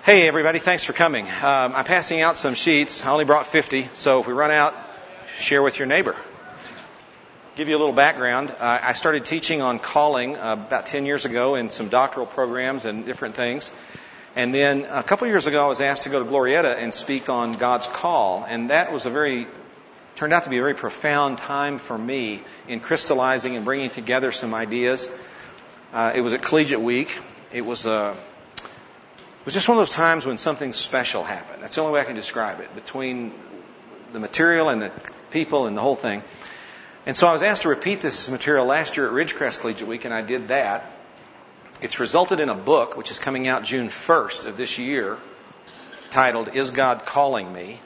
Hey everybody, thanks for coming. I'm passing out some sheets. I only brought 50, so if we run out, share with your neighbor. Give you a little background. I started teaching on calling about 10 years ago in some doctoral programs and different things. And then a couple years ago I was asked to go to Glorieta and speak on God's call. And that was turned out to be a very profound time for me in crystallizing and bringing together some ideas. It was at Collegiate Week. It was just one of those times when something special happened. That's the only way I can describe it, between the material and the people and the whole thing. And so I was asked to repeat this material last year at Ridgecrest Collegiate Week, and I did that. It's resulted in a book, which is coming out June 1st of this year, titled, Is God Calling Me?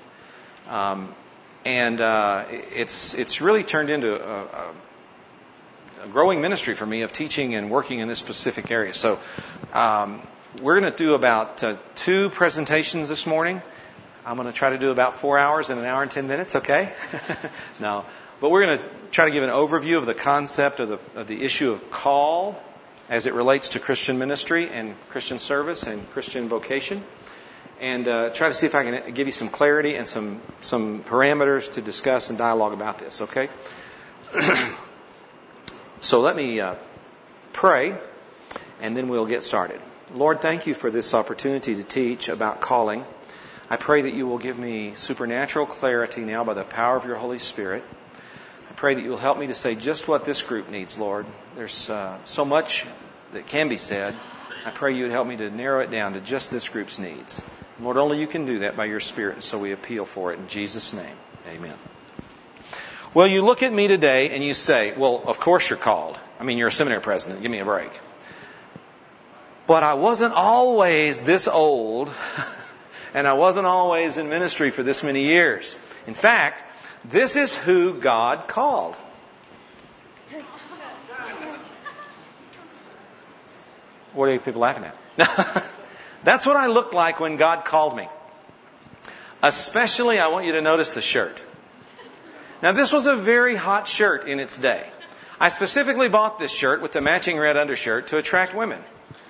It's really turned into a growing ministry for me of teaching and working in this specific area. So we're going to do about 2 presentations this morning. I'm going to try to do about 4 hours in an hour and 10 minutes, okay? No. But we're going to try to give an overview of the concept of the issue of call as it relates to Christian ministry and Christian service and Christian vocation. And try to see if I can give you some clarity and some parameters to discuss and dialogue about this, okay? So let me pray, and then we'll get started. Lord, thank you for this opportunity to teach about calling. I pray that you will give me supernatural clarity now by the power of your Holy Spirit. I pray that you will help me to say just what this group needs, Lord. There's so much that can be said. I pray you would help me to narrow it down to just this group's needs. Lord, only you can do that by your Spirit, and so we appeal for it in Jesus' name. Amen. Well, you look at me today and you say, well, of course you're called. I mean, you're a seminary president. Give me a break. But I wasn't always this old, and I wasn't always in ministry for this many years. In fact, this is who God called. What are you people laughing at? That's what I looked like when God called me. Especially, I want you to notice the shirt. Now, this was a very hot shirt in its day. I specifically bought this shirt with the matching red undershirt to attract women.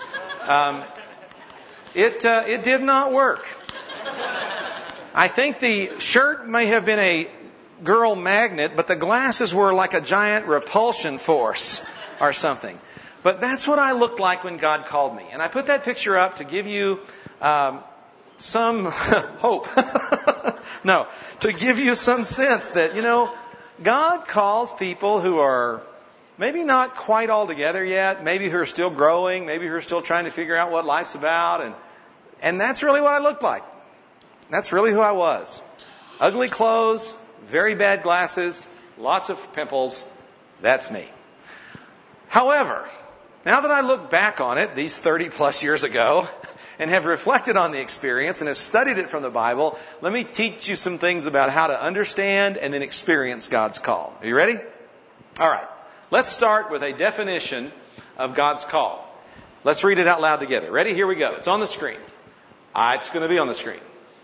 It did not work. I think the shirt may have been a girl magnet, but the glasses were like a giant repulsion force or something. But that's what I looked like when God called me. And I put that picture up to give you some hope. No, to give you some sense that, God calls people who are maybe not quite all together yet, maybe who are still growing, maybe who are still trying to figure out what life's about. And that's really what I looked like. That's really who I was. Ugly clothes, very bad glasses, lots of pimples. That's me. However, now that I look back on it, these 30 plus years ago, and have reflected on the experience and have studied it from the Bible, let me teach you some things about how to understand and then experience God's call. Are you ready? All right. Let's start with a definition of God's call. Let's read it out loud together. Ready? Here we go. It's on the screen. It's going to be on the screen.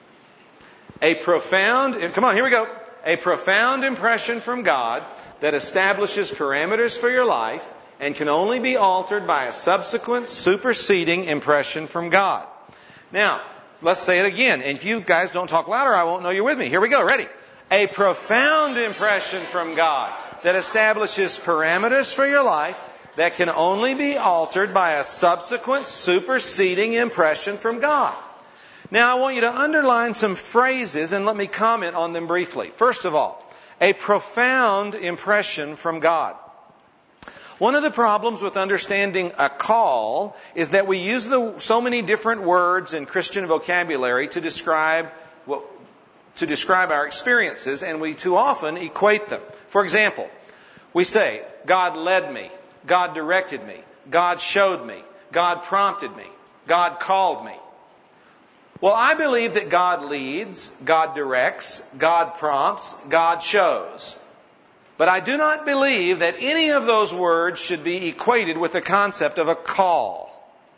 Come on, here we go. A profound impression from God that establishes parameters for your life and can only be altered by a subsequent superseding impression from God. Now, let's say it again. And if you guys don't talk louder, I won't know you're with me. Here we go. Ready? A profound impression from God that establishes parameters for your life that can only be altered by a subsequent superseding impression from God. Now, I want you to underline some phrases and let me comment on them briefly. First of all, a profound impression from God. One of the problems with understanding a call is that we use so many different words in Christian vocabulary to describe our experiences, and we too often equate them. For example, we say, God led me, God directed me, God showed me, God prompted me, God called me. Well, I believe that God leads, God directs, God prompts, God shows. But I do not believe that any of those words should be equated with the concept of a call.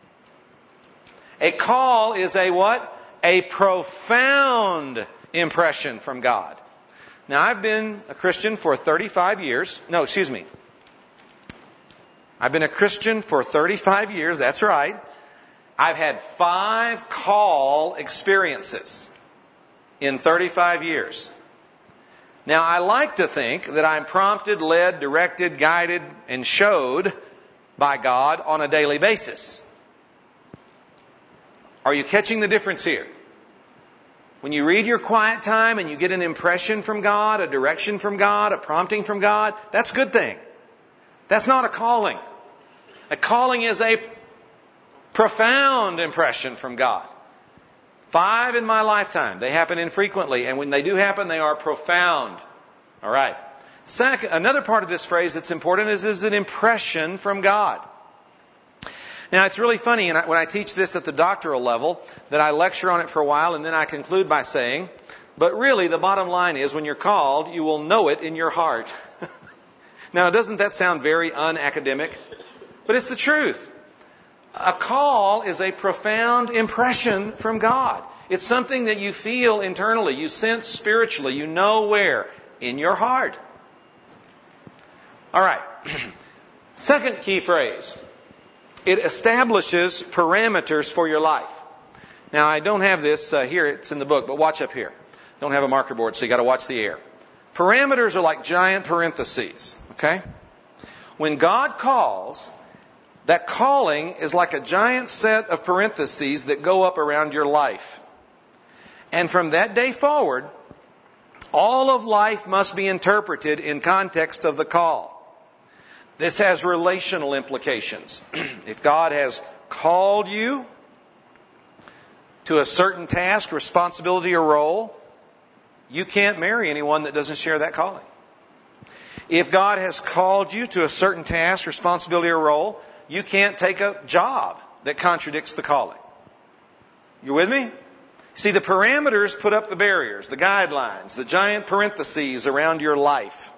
A call is a what? A profound impression from God. Now, I've been a Christian for 35 years. No, excuse me. I've been a Christian for 35 years, that's right. I've had 5 call experiences in 35 years. Now, I like to think that I'm prompted, led, directed, guided, and showed by God on a daily basis. Are you catching the difference here? When you read your quiet time and you get an impression from God, a direction from God, a prompting from God, that's a good thing. That's not a calling. A calling is a profound impression from God. 5 in my lifetime. They happen infrequently, and when they do happen, they are profound. All right. Second, another part of this phrase that's important is an impression from God. Now, it's really funny, and when I teach this at the doctoral level, that I lecture on it for a while, and then I conclude by saying, but really, the bottom line is, when you're called, you will know it in your heart. Now, doesn't that sound very unacademic? But it's the truth. A call is a profound impression from God. It's something that you feel internally, you sense spiritually, you know where? In your heart. All right. Second key phrase. It establishes parameters for your life. Now, I don't have this here. It's in the book, but watch up here. Don't have a marker board, so you got to watch the air. Parameters are like giant parentheses. Okay? When God calls, that calling is like a giant set of parentheses that go up around your life. And from that day forward, all of life must be interpreted in context of the call. This has relational implications. If God has called you to a certain task, responsibility, or role, you can't marry anyone that doesn't share that calling. If God has called you to a certain task, responsibility, or role, you can't take a job that contradicts the calling. You with me? See, the parameters put up the barriers, the guidelines, the giant parentheses around your life.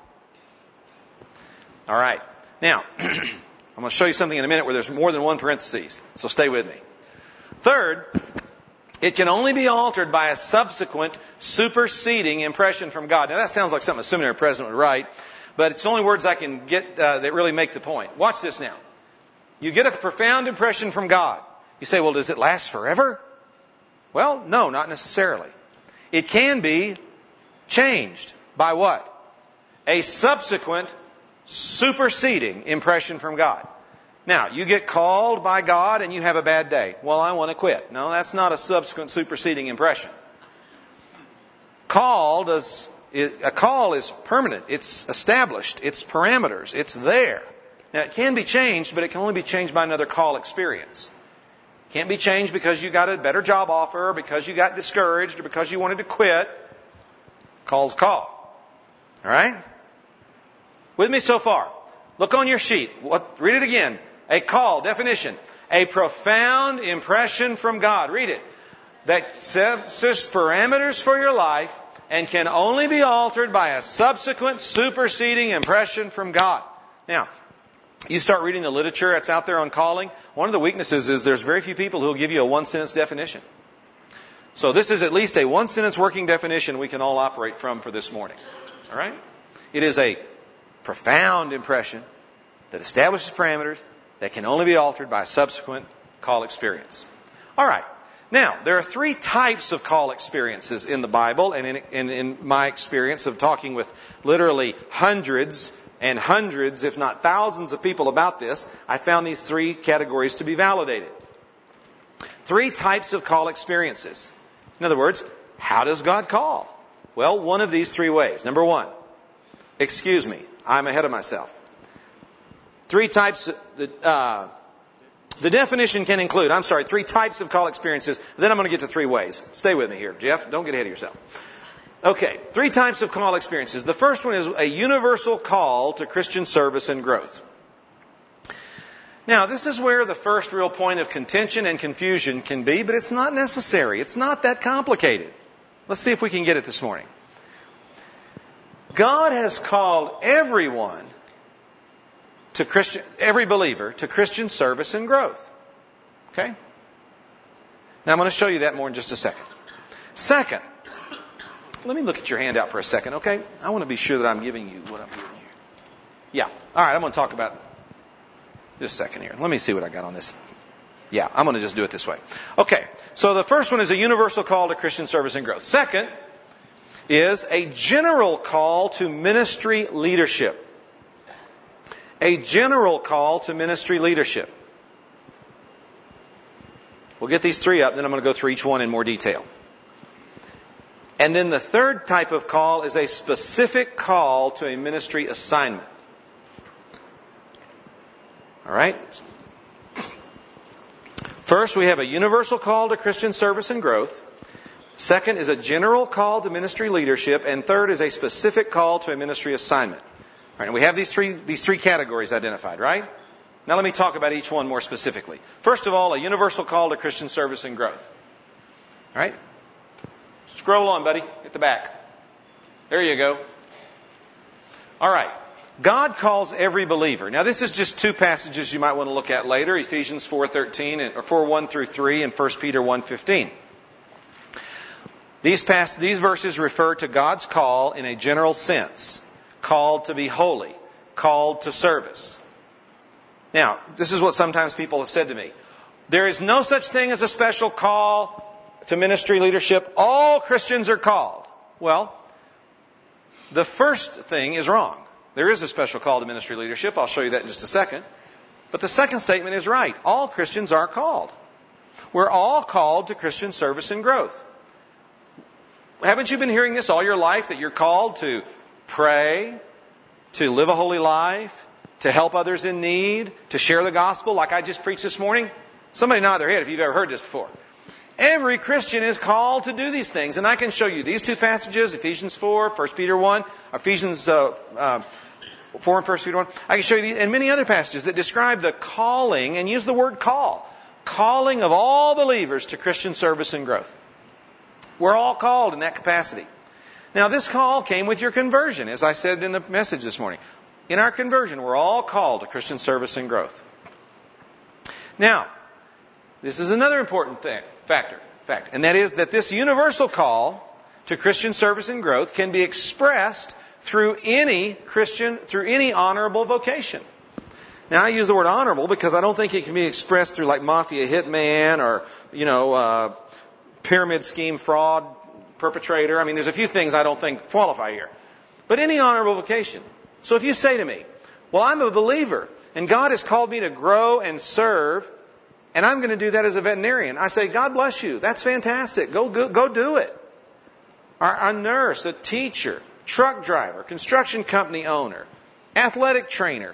All right. Now, I'm going to show you something in a minute where there's more than one parenthesis, so stay with me. Third, it can only be altered by a subsequent superseding impression from God. Now, that sounds like something a seminary president would write, but it's the only words I can get that really make the point. Watch this now. You get a profound impression from God. You say, well, does it last forever? Well, no, not necessarily. It can be changed by what? A subsequent superseding impression from God. Now, you get called by God and you have a bad day. Well, I want to quit. No, that's not a subsequent superseding impression. A call is permanent. It's established. It's parameters. It's there. Now, it can be changed, but it can only be changed by another call experience. It can't be changed because you got a better job offer, or because you got discouraged, or because you wanted to quit. Call's call. All right? With me so far? Look on your sheet. Read it again. A call, definition. A profound impression from God. Read it. That sets parameters for your life and can only be altered by a subsequent superseding impression from God. Now, you start reading the literature that's out there on calling. One of the weaknesses is there's very few people who will give you a one-sentence definition. So this is at least a one-sentence working definition we can all operate from for this morning. All right? It is a profound impression that establishes parameters that can only be altered by a subsequent call experience. All right. Now, there are 3 types of call experiences in the Bible, and in my experience of talking with literally hundreds and hundreds, if not thousands of people about this, I found these 3 categories to be validated. 3 types of call experiences. In other words, how does God call? Well, one of these 3 ways. Number 1, excuse me, I'm ahead of myself. 3 types, the definition can include, 3 types of call experiences. Then I'm going to get to 3 ways. Stay with me here, Jeff. Don't get ahead of yourself. Okay, 3 types of call experiences. The first one is a universal call to Christian service and growth. Now, this is where the first real point of contention and confusion can be, but it's not necessary. It's not that complicated. Let's see if we can get it this morning. God has called everyone to every believer to Christian service and growth. Okay? Now I'm going to show you that more in just a second. Second, let me look at your handout for a second, okay? I want to be sure that I'm giving you what I'm giving you. Yeah. All right, I'm going to talk about this a second here. Let me see what I got on this. Yeah, I'm going to just do it this way. Okay, so the first one is a universal call to Christian service and growth. Second is a general call to ministry leadership. A general call to ministry leadership. We'll get these three up, then I'm going to go through each one in more detail. And then the third type of call is a specific call to a ministry assignment. All right? First, we have a universal call to Christian service and growth. Second is a general call to ministry leadership. And third is a specific call to a ministry assignment. All right, and we have these three categories identified, right? Now let me talk about each one more specifically. First of all, a universal call to Christian service and growth. All right? Scroll on, buddy. At the back. There you go. All right. God calls every believer. Now this is just two passages you might want to look at later. Ephesians 4:13 or 4:1 through 3 and 1 Peter 1:15. These verses refer to God's call in a general sense. Called to be holy. Called to service. Now, this is what sometimes people have said to me. There is no such thing as a special call to ministry leadership. All Christians are called. Well, the first thing is wrong. There is a special call to ministry leadership. I'll show you that in just a second. But the second statement is right. All Christians are called. We're all called to Christian service and growth. Haven't you been hearing this all your life, that you're called to pray, to live a holy life, to help others in need, to share the gospel like I just preached this morning? Somebody nod their head if you've ever heard this before. Every Christian is called to do these things. And I can show you these two passages, Ephesians 4, 1 Peter 1, Ephesians 4 and 1 Peter 1. I can show you these and many other passages that describe the calling, and use the word call. Calling of all believers to Christian service and growth. We're all called in that capacity. Now this call came with your conversion, as I said in the message this morning. In our conversion, we're all called to Christian service and growth. Now, this is another important fact, and that is that this universal call to Christian service and growth can be expressed through any honorable vocation. Now, I use the word honorable because I don't think it can be expressed through like mafia hitman or, pyramid scheme fraud perpetrator. I mean, there's a few things I don't think qualify here. But any honorable vocation. So if you say to me, well, I'm a believer and God has called me to grow and serve, and I'm going to do that as a veterinarian. I say, God bless you. That's fantastic. Go do it. A nurse, a teacher, truck driver, construction company owner, athletic trainer.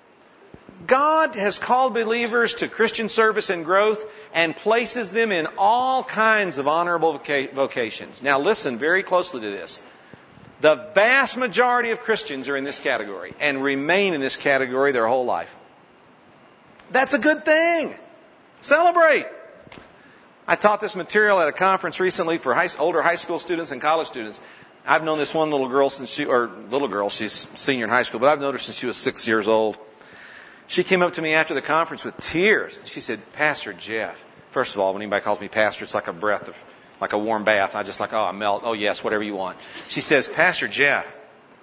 God has called believers to Christian service and growth and places them in all kinds of honorable vocations. Now listen very closely to this. The vast majority of Christians are in this category and remain in this category their whole life. That's a good thing. Celebrate. I taught this material at a conference recently for older high school students and college students. I've known this one little girl she's senior in high school, but I've known her since she was 6 years old. She came up to me after the conference with tears. She said, Pastor Jeff. First of all, when anybody calls me pastor, it's like a warm bath. I just like, I melt. Oh yes, whatever you want. She says, Pastor Jeff,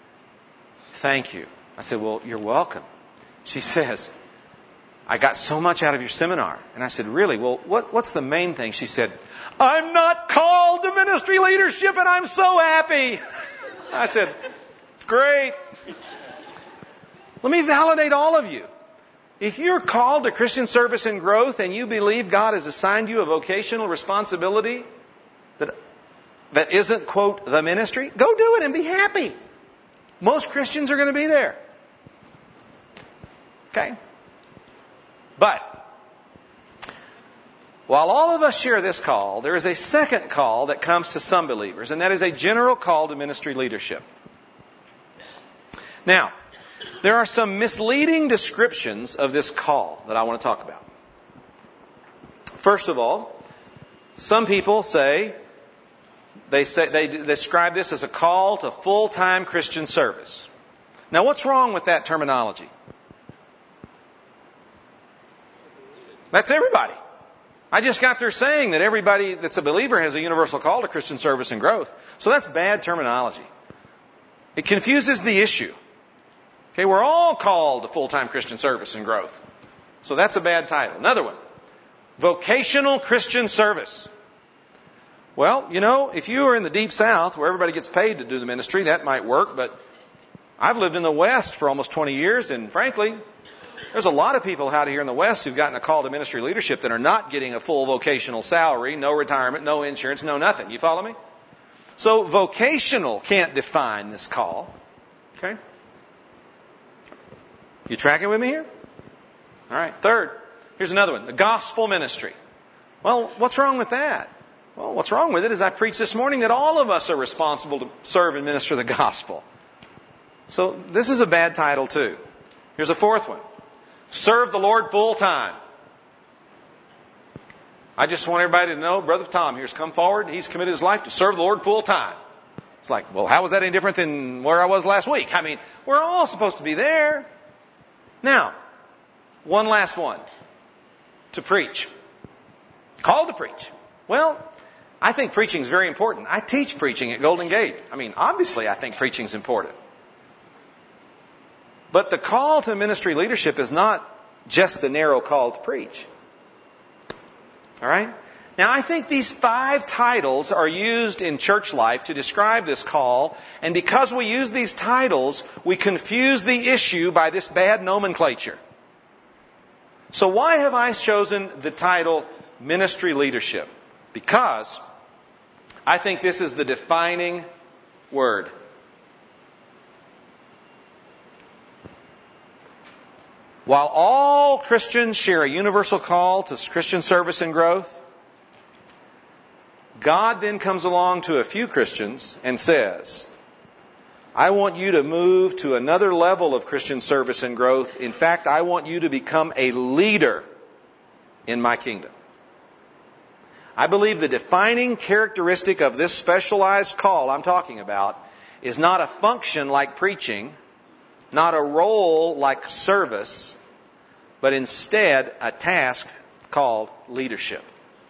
thank you. I said, well, you're welcome. She says, I got so much out of your seminar. And I said, really? Well, what's the main thing? She said, I'm not called to ministry leadership and I'm so happy. I said, great. Let me validate all of you. If you're called to Christian service and growth and you believe God has assigned you a vocational responsibility that isn't, quote, the ministry, go do it and be happy. Most Christians are going to be there. Okay? But, while all of us share this call, there is a second call that comes to some believers, and that is a general call to ministry leadership. Now, there are some misleading descriptions of this call that I want to talk about. First of all, some people they describe this as a call to full-time Christian service. Now, what's wrong with that terminology? That's everybody. I just got through saying that everybody that's a believer has a universal call to Christian service and growth. So that's bad terminology. It confuses the issue. Okay, we're all called to full-time Christian service and growth. So that's a bad title. Another one. Vocational Christian service. Well, you know, if you are in the Deep South where everybody gets paid to do the ministry, that might work, but I've lived in the West for almost 20 years, and frankly, there's a lot of people out here in the West who've gotten a call to ministry leadership that are not getting a full vocational salary, no retirement, no insurance, no nothing. You follow me? So vocational can't define this call. Okay? You tracking with me here? All right. Third, here's another one. The gospel ministry. Well, what's wrong with that? Well, what's wrong with it is I preached this morning that all of us are responsible to serve and minister the gospel. So this is a bad title too. Here's a fourth one. Serve the Lord full time. I just want everybody to know, Brother Tom here's come forward. He's committed his life to serve the Lord full time. It's like, well, how was that any different than where I was last week? I mean, we're all supposed to be there. Now, one last one. To preach. Called to preach. Well, I think preaching is very important. I teach preaching at Golden Gate. I mean, obviously I think preaching is important. But the call to ministry leadership is not just a narrow call to preach. All right? Now, I think these 5 titles are used in church life to describe this call, and because we use these titles, we confuse the issue by this bad nomenclature. So why have I chosen the title ministry leadership? Because I think this is the defining word. While all Christians share a universal call to Christian service and growth, God then comes along to a few Christians and says, I want you to move to another level of Christian service and growth. In fact, I want you to become a leader in my kingdom. I believe the defining characteristic of this specialized call I'm talking about is not a function like preaching, not a role like service, but instead a task called leadership.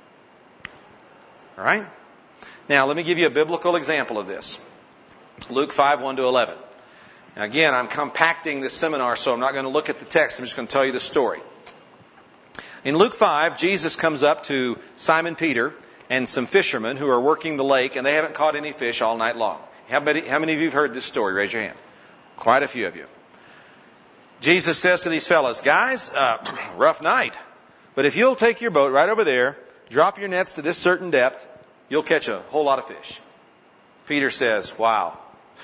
All right? Now, let me give you a biblical example of this. Luke 5, 1 to 11. Now, again, I'm compacting this seminar, so I'm not going to look at the text. I'm just going to tell you the story. In Luke 5, Jesus comes up to Simon Peter and some fishermen who are working the lake, and they haven't caught any fish all night long. How many of you have heard this story? Raise your hand. Quite a few of you. Jesus says to these fellas, guys, rough night. But if you'll take your boat right over there, drop your nets to this certain depth, you'll catch a whole lot of fish. Peter says, wow.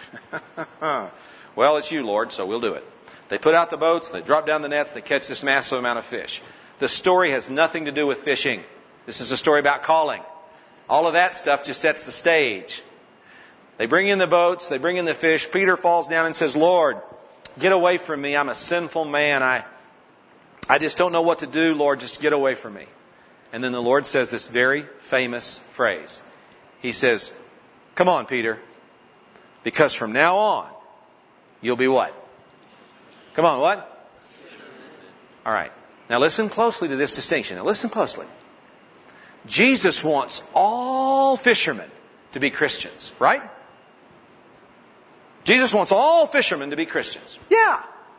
Well, it's you, Lord, so we'll do it. They put out the boats, they drop down the nets, they catch this massive amount of fish. The story has nothing to do with fishing. This is a story about calling. All of that stuff just sets the stage. They bring in the boats, they bring in the fish. Peter falls down and says, Lord, get away from me. I'm a sinful man. I just don't know what to do, Lord. Just get away from me. And then the Lord says this very famous phrase. He says, come on, Peter, because from now on, you'll be what? Come on, what? All right. Now listen closely to this distinction. Now listen closely. Jesus wants all fishermen to be Christians, right? Jesus wants all fishermen to be Christians. Yeah.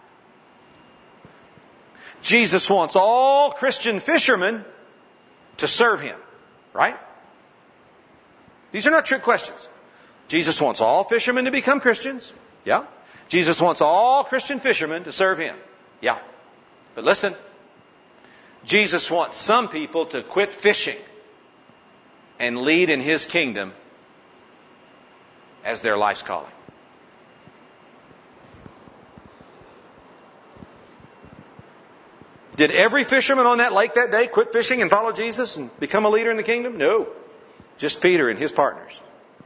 Jesus wants all Christian fishermen to serve Him, right? These are not trick questions. Jesus wants all fishermen to become Christians. Yeah. Jesus wants all Christian fishermen to serve Him. Yeah. But listen, Jesus wants some people to quit fishing and lead in His kingdom as their life's calling. Did every fisherman on that lake that day quit fishing and follow Jesus and become a leader in the kingdom? No. Just Peter and his partners.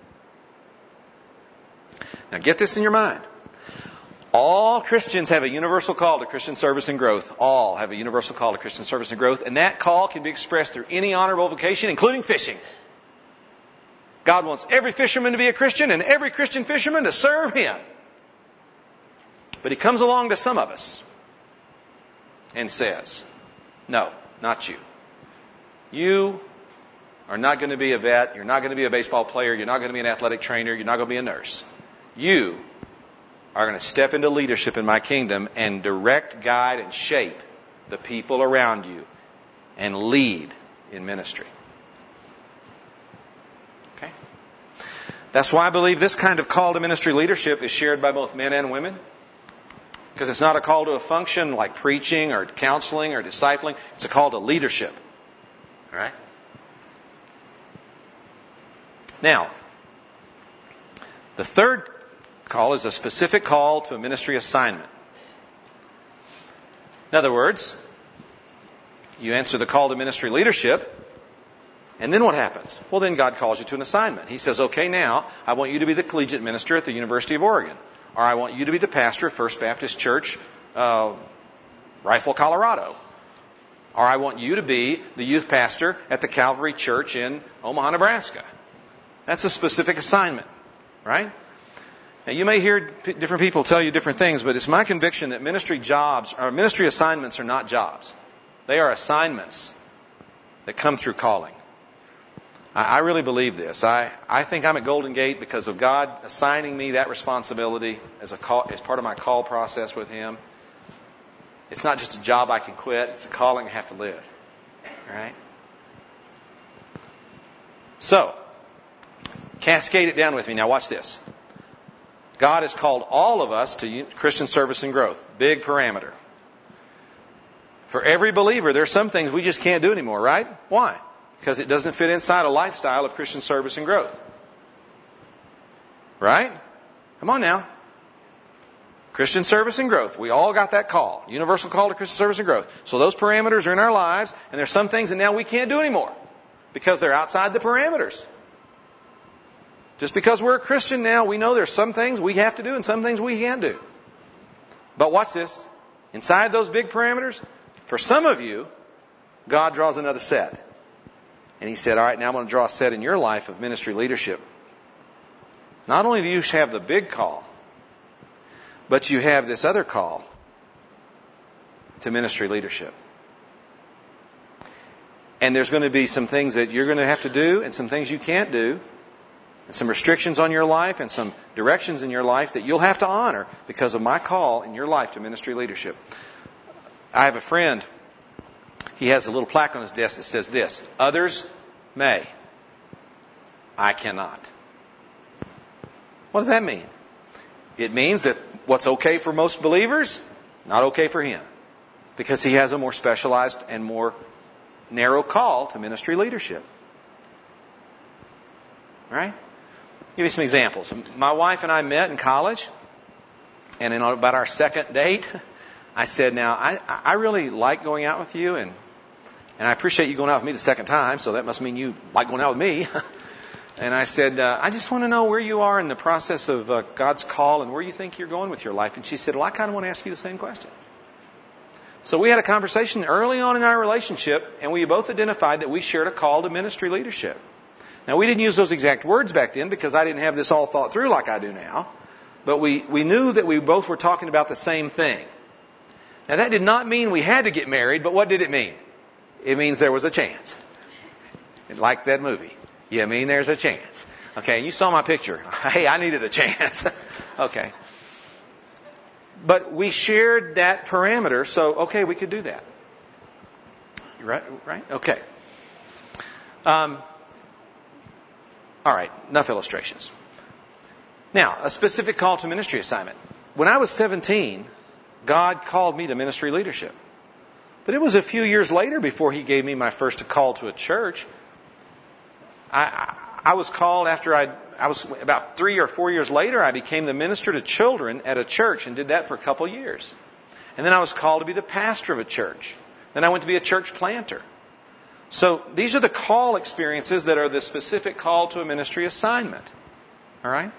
Now get this in your mind. All Christians have a universal call to Christian service and growth. All have a universal call to Christian service and growth. And that call can be expressed through any honorable vocation, including fishing. God wants every fisherman to be a Christian and every Christian fisherman to serve Him. But He comes along to some of us and says, no, not you. You are not going to be a vet. You're not going to be a baseball player. You're not going to be an athletic trainer. You're not going to be a nurse. You are going to step into leadership in my kingdom and direct, guide, and shape the people around you and lead in ministry. Okay? That's why I believe this kind of call to ministry leadership is shared by both men and women. Because it's not a call to a function like preaching or counseling or discipling. It's a call to leadership. All right? Now, the third call is a specific call to a ministry assignment. In other words, you answer the call to ministry leadership, and then what happens? Well, then God calls you to an assignment. He says, okay, now I want you to be the collegiate minister at the University of Oregon. Or I want you to be the pastor of First Baptist Church, Rifle, Colorado. Or I want you to be the youth pastor at the Calvary Church in Omaha, Nebraska. That's a specific assignment, right? Now, you may hear different people tell you different things, but it's my conviction that ministry jobs or ministry assignments are not jobs. They are assignments that come through calling. I really believe this. I think I'm at Golden Gate because of God assigning me that responsibility as part of my call process with Him. It's not just a job I can quit. It's a calling I have to live. All right? So, cascade it down with me. Now watch this. God has called all of us to Christian service and growth. Big parameter. For every believer, there are some things we just can't do anymore, right? Why? Because it doesn't fit inside a lifestyle of Christian service and growth. Right? Come on now. Christian service and growth. We all got that call. Universal call to Christian service and growth. So those parameters are in our lives, and there's some things that now we can't do anymore because they're outside the parameters. Just because we're a Christian now, we know there's some things we have to do and some things we can't do. But watch this. Inside those big parameters, for some of you, God draws another set. And He said, all right, now I'm going to draw a set in your life of ministry leadership. Not only do you have the big call, but you have this other call to ministry leadership. And there's going to be some things that you're going to have to do and some things you can't do. And some restrictions on your life and some directions in your life that you'll have to honor because of my call in your life to ministry leadership. I have a friend. He has a little plaque on his desk that says this: others may, I cannot. What does that mean? It means that what's okay for most believers, not okay for him. Because he has a more specialized and more narrow call to ministry leadership. Right? Give you some examples. My wife and I met in college, and in about our second date, I said, now, I really like going out with you, and I appreciate you going out with me the second time, so that must mean you like going out with me. And I said, I just want to know where you are in the process of God's call and where you think you're going with your life. And she said, well, I kind of want to ask you the same question. So we had a conversation early on in our relationship, and we both identified that we shared a call to ministry leadership. Now, we didn't use those exact words back then because I didn't have this all thought through like I do now. But we knew that we both were talking about the same thing. Now, that did not mean we had to get married, but what did it mean? It means there was a chance. Like that movie. You mean there's a chance. Okay, and you saw my picture. Hey, I needed a chance. Okay. But we shared that parameter, so, okay, we could do that. Right? Okay. All right, enough illustrations. Now, a specific call to ministry assignment. When I was 17, God called me to ministry leadership. But it was a few years later before He gave me my first call to a church. I was called after I was about 3 or 4 years later, I became the minister to children at a church and did that for a couple of years. And then I was called to be the pastor of a church. Then I went to be a church planter. So these are the call experiences that are the specific call to a ministry assignment. All right?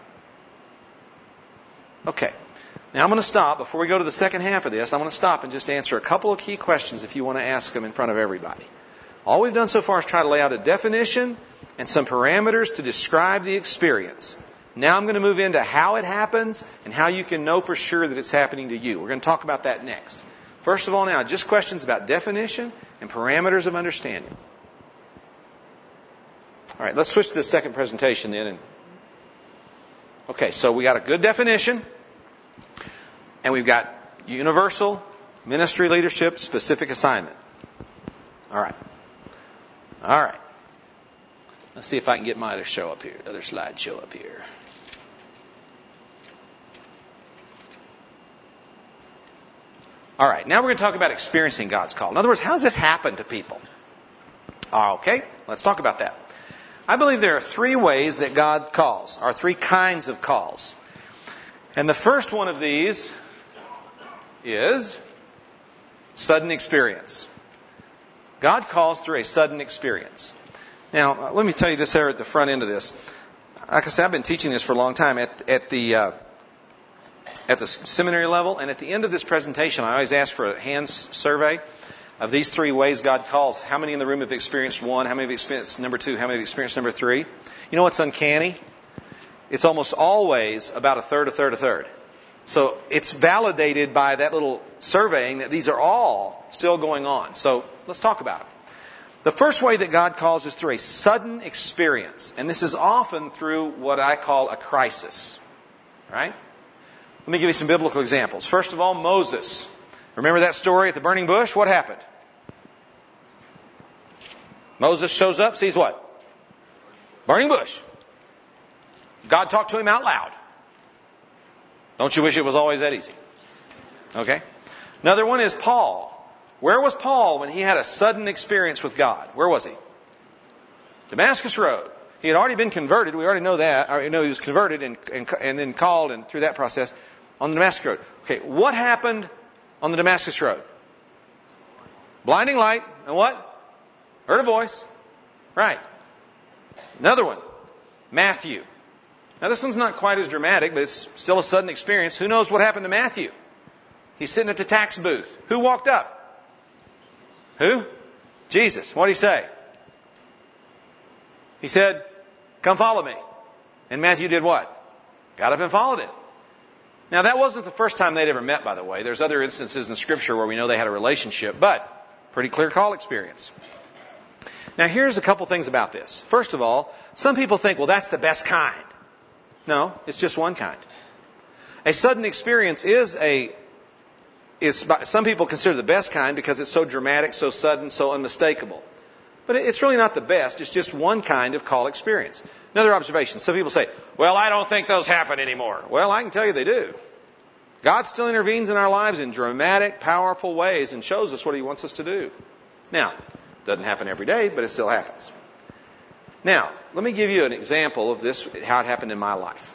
Okay. Now I'm going to stop. Before we go to the second half of this, I'm going to stop and just answer a couple of key questions if you want to ask them in front of everybody. All we've done so far is try to lay out a definition and some parameters to describe the experience. Now I'm going to move into how it happens and how you can know for sure that it's happening to you. We're going to talk about that next. First of all now, just questions about definition and parameters of understanding. All right, let's switch to the second presentation then. Okay, so we got a good definition, and we've got universal, ministry leadership, specific assignment. All right. All right. Let's see if I can get my other slideshow up here. All right, now we're going to talk about experiencing God's call. In other words, how does this happen to people? Okay, let's talk about that. I believe there are three ways that God calls, or three kinds of calls. And the first one of these is sudden experience. God calls through a sudden experience. Now, let me tell you this here at the front end of this. Like I said, I've been teaching this for a long time at the seminary level, and at the end of this presentation, I always ask for a hands survey of these three ways God calls. How many in the room have experienced one? How many have experienced number two? How many have experienced number three? You know what's uncanny? It's almost always about a third, a third, a third. So it's validated by that little surveying that these are all still going on. So let's talk about it. The first way that God calls is through a sudden experience. And this is often through what I call a crisis. Right? Let me give you some biblical examples. First of all, Moses. Remember that story at the burning bush? What happened? Moses shows up, sees what? Burning bush. God talked to him out loud. Don't you wish it was always that easy? Okay. Another one is Paul. Where was Paul when he had a sudden experience with God? Where was he? Damascus Road. He had already been converted. We already know that. He was converted and then called, and through that process on the Damascus Road. Okay, what happened on the Damascus Road? Blinding light. And what? Heard a voice. Right. Another one. Matthew. Now this one's not quite as dramatic, but it's still a sudden experience. Who knows what happened to Matthew? He's sitting at the tax booth. Who walked up? Who? Jesus. What did he say? He said, "Come follow me." And Matthew did what? Got up and followed him. Now that wasn't the first time they'd ever met, by the way. There's other instances in Scripture where we know they had a relationship, but pretty clear call experience. Now here's a couple things about this. First of all, some people think, well, that's the best kind. No, it's just one kind. A sudden experience is some people consider the best kind because it's so dramatic, so sudden, so unmistakable. But it's really not the best. It's just one kind of call experience. Another observation. Some people say, well, I don't think those happen anymore. Well, I can tell you they do. God still intervenes in our lives in dramatic, powerful ways and shows us what He wants us to do. Now, it doesn't happen every day, but it still happens. Now, let me give you an example of this, how it happened in my life.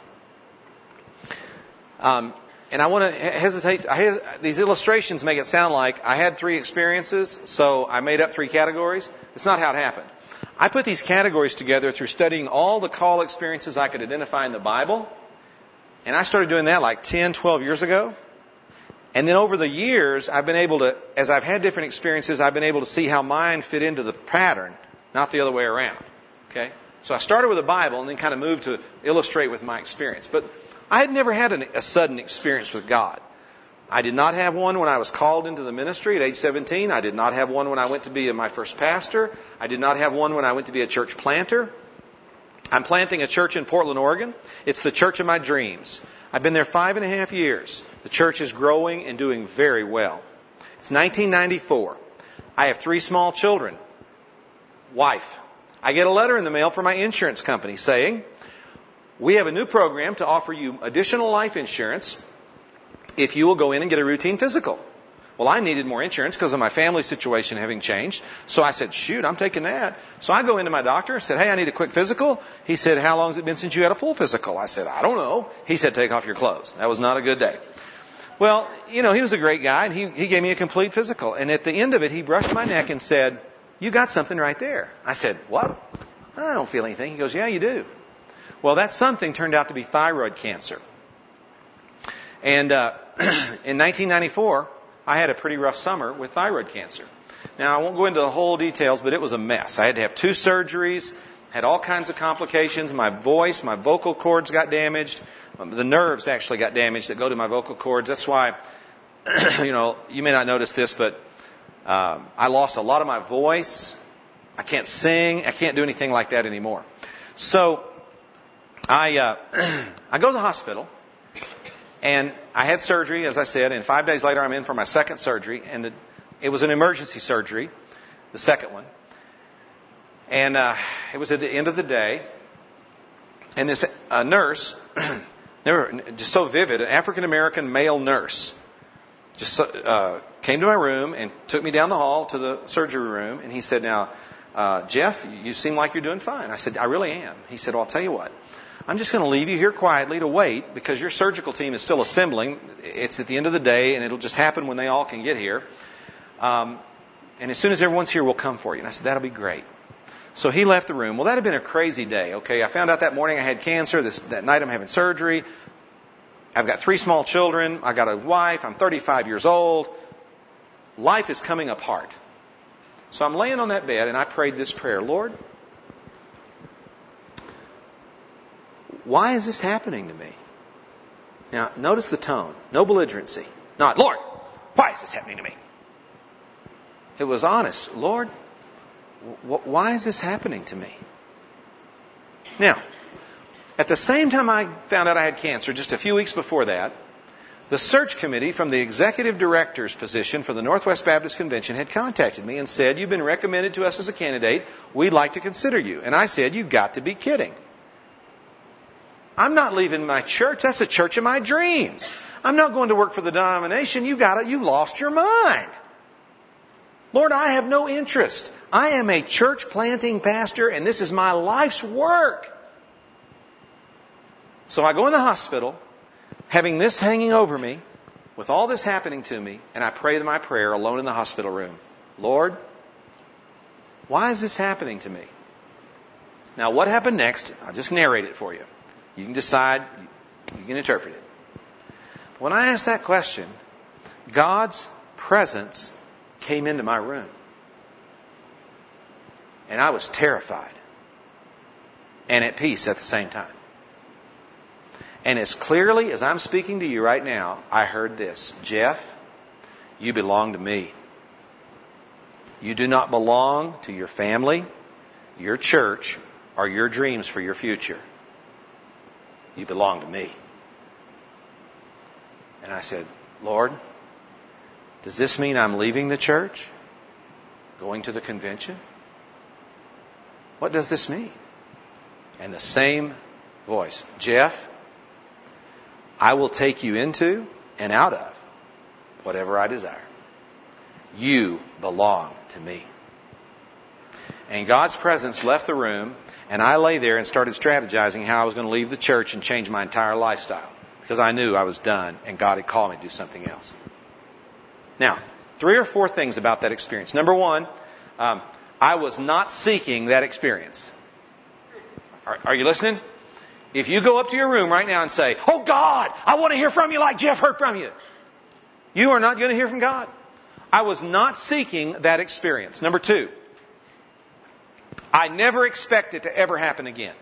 And I want to hesitate. These illustrations make it sound like I had three experiences, so I made up three categories. It's not how it happened. I put these categories together through studying all the call experiences I could identify in the Bible. And I started doing that like 10, 12 years ago. And then over the years, I've been able to, as I've had different experiences, I've been able to see how mine fit into the pattern, not the other way around. Okay? So I started with the Bible and then kind of moved to illustrate with my experience. But I had never had a sudden experience with God. I did not have one when I was called into the ministry at age 17. I did not have one when I went to be my first pastor. I did not have one when I went to be a church planter. I'm planting a church in Portland, Oregon. It's the church of my dreams. I've been there 5.5 years. The church is growing and doing very well. It's 1994. I have 3 small children. Wife. I get a letter in the mail from my insurance company saying, we have a new program to offer you additional life insurance if you will go in and get a routine physical. Well, I needed more insurance because of my family situation having changed. So I said, shoot, I'm taking that. So I go into my doctor and said, hey, I need a quick physical. He said, how long has it been since you had a full physical? I said, I don't know. He said, take off your clothes. That was not a good day. Well, he was a great guy, and he gave me a complete physical. And at the end of it, he brushed my neck and said, you got something right there. I said, what? I don't feel anything. He goes, yeah, you do. Well, that something turned out to be thyroid cancer. And in 1994, I had a pretty rough summer with thyroid cancer. Now, I won't go into the whole details, but it was a mess. I had to have 2 surgeries, had all kinds of complications. My voice, my vocal cords got damaged. The nerves actually got damaged that go to my vocal cords. That's why, you may not notice this, but I lost a lot of my voice. I can't sing. I can't do anything like that anymore. So I go to the hospital, and I had surgery, as I said, and 5 days later I'm in for my second surgery, and it was an emergency surgery, the second one. And it was at the end of the day. And this nurse, just so vivid, an African-American male nurse, just came to my room and took me down the hall to the surgery room. And he said, now, Jeff, you seem like you're doing fine. I said, I really am. He said, well, I'll tell you what. I'm just going to leave you here quietly to wait because your surgical team is still assembling. It's at the end of the day, and it'll just happen when they all can get here. And as soon as everyone's here, we'll come for you. And I said, that'll be great. So he left the room. Well, that had been a crazy day. Okay, I found out that morning I had cancer. That night I'm having surgery. I've got 3 small children. I got a wife. I'm 35 years old. Life is coming apart. So I'm laying on that bed and I prayed this prayer. Lord, why is this happening to me? Now, notice the tone. No belligerency. Not, Lord, why is this happening to me? It was honest. Lord, why is this happening to me? Now, at the same time I found out I had cancer, just a few weeks before that, the search committee from the executive director's position for the Northwest Baptist Convention had contacted me and said, you've been recommended to us as a candidate. We'd like to consider you. And I said, you've got to be kidding. I'm not leaving my church. That's the church of my dreams. I'm not going to work for the denomination. You lost your mind. Lord, I have no interest. I am a church planting pastor and this is my life's work. So I go in the hospital, having this hanging over me, with all this happening to me, and I pray my prayer alone in the hospital room. Lord, why is this happening to me? Now, what happened next? I'll just narrate it for you. You can decide, you can interpret it. When I asked that question, God's presence came into my room. And I was terrified and at peace at the same time. And as clearly as I'm speaking to you right now, I heard this. Jeff, you belong to me. You do not belong to your family, your church, or your dreams for your future. You belong to me. And I said, Lord, does this mean I'm leaving the church? Going to the convention? What does this mean? And the same voice, Jeff, I will take you into and out of whatever I desire. You belong to me. And God's presence left the room, and I lay there and started strategizing how I was going to leave the church and change my entire lifestyle. Because I knew I was done, and God had called me to do something else. Now, 3 or 4 things about that experience. Number 1, I was not seeking that experience. Are you listening? If you go up to your room right now and say, oh God, I want to hear from you like Jeff heard from you, you are not going to hear from God. I was not seeking that experience. Number 2, I never expect it to ever happen again.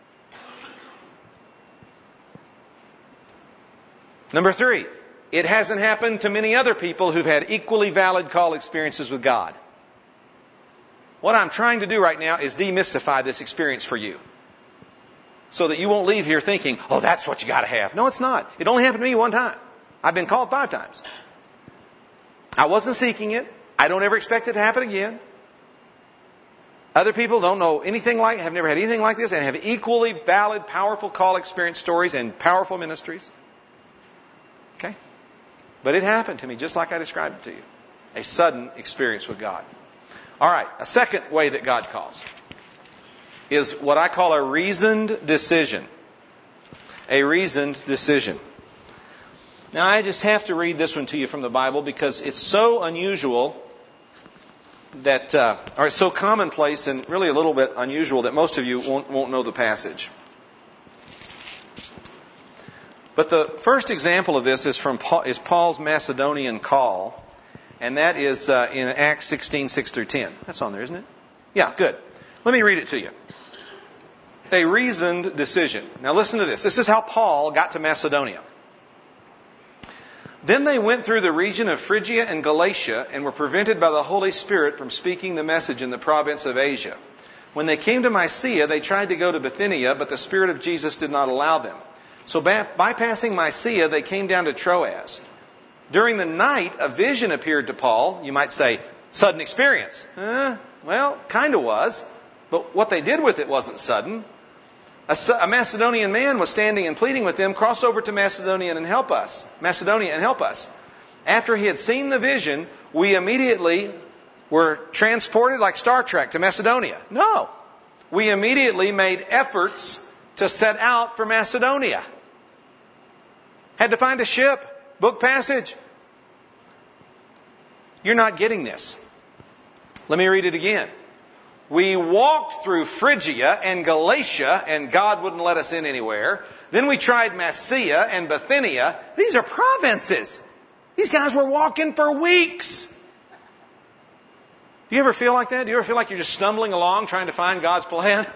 Number 3, it hasn't happened to many other people who've had equally valid call experiences with God. What I'm trying to do right now is demystify this experience for you. So that you won't leave here thinking, oh, that's what you got to have. No, it's not. It only happened to me one time. I've been called 5 times. I wasn't seeking it. I don't ever expect it to happen again. Other people don't know anything like, have never had anything like this, and have equally valid, powerful call experience stories and powerful ministries. Okay? But it happened to me just like I described it to you. A sudden experience with God. All right, a second way that God calls is what I call a reasoned decision. A reasoned decision. Now, I just have to read this one to you from the Bible because it's so unusual that, or it's so commonplace and really a little bit unusual that most of you won't know the passage. But the first example of this is from Paul's Macedonian call, and that is in Acts 16, 6 through 10. That's on there, isn't it? Yeah, good. Let me read it to you. A reasoned decision. Now listen to this. This is how Paul got to Macedonia. Then they went through the region of Phrygia and Galatia and were prevented by the Holy Spirit from speaking the message in the province of Asia. When they came to Mysia, they tried to go to Bithynia, but the Spirit of Jesus did not allow them. So bypassing Mysia, they came down to Troas. During the night, a vision appeared to Paul. You might say, sudden experience. Well, kind of was. But what they did with it wasn't sudden. A Macedonian man was standing and pleading with them, cross over to Macedonia and help us. After he had seen the vision, we immediately were transported like Star Trek to Macedonia. No. We immediately made efforts to set out for Macedonia. Had to find a ship, book passage. You're not getting this. Let me read it again. We walked through Phrygia and Galatia, and God wouldn't let us in anywhere. Then we tried Mysia and Bithynia. These are provinces. These guys were walking for weeks. Do you ever feel like that? Do you ever feel like you're just stumbling along trying to find God's plan?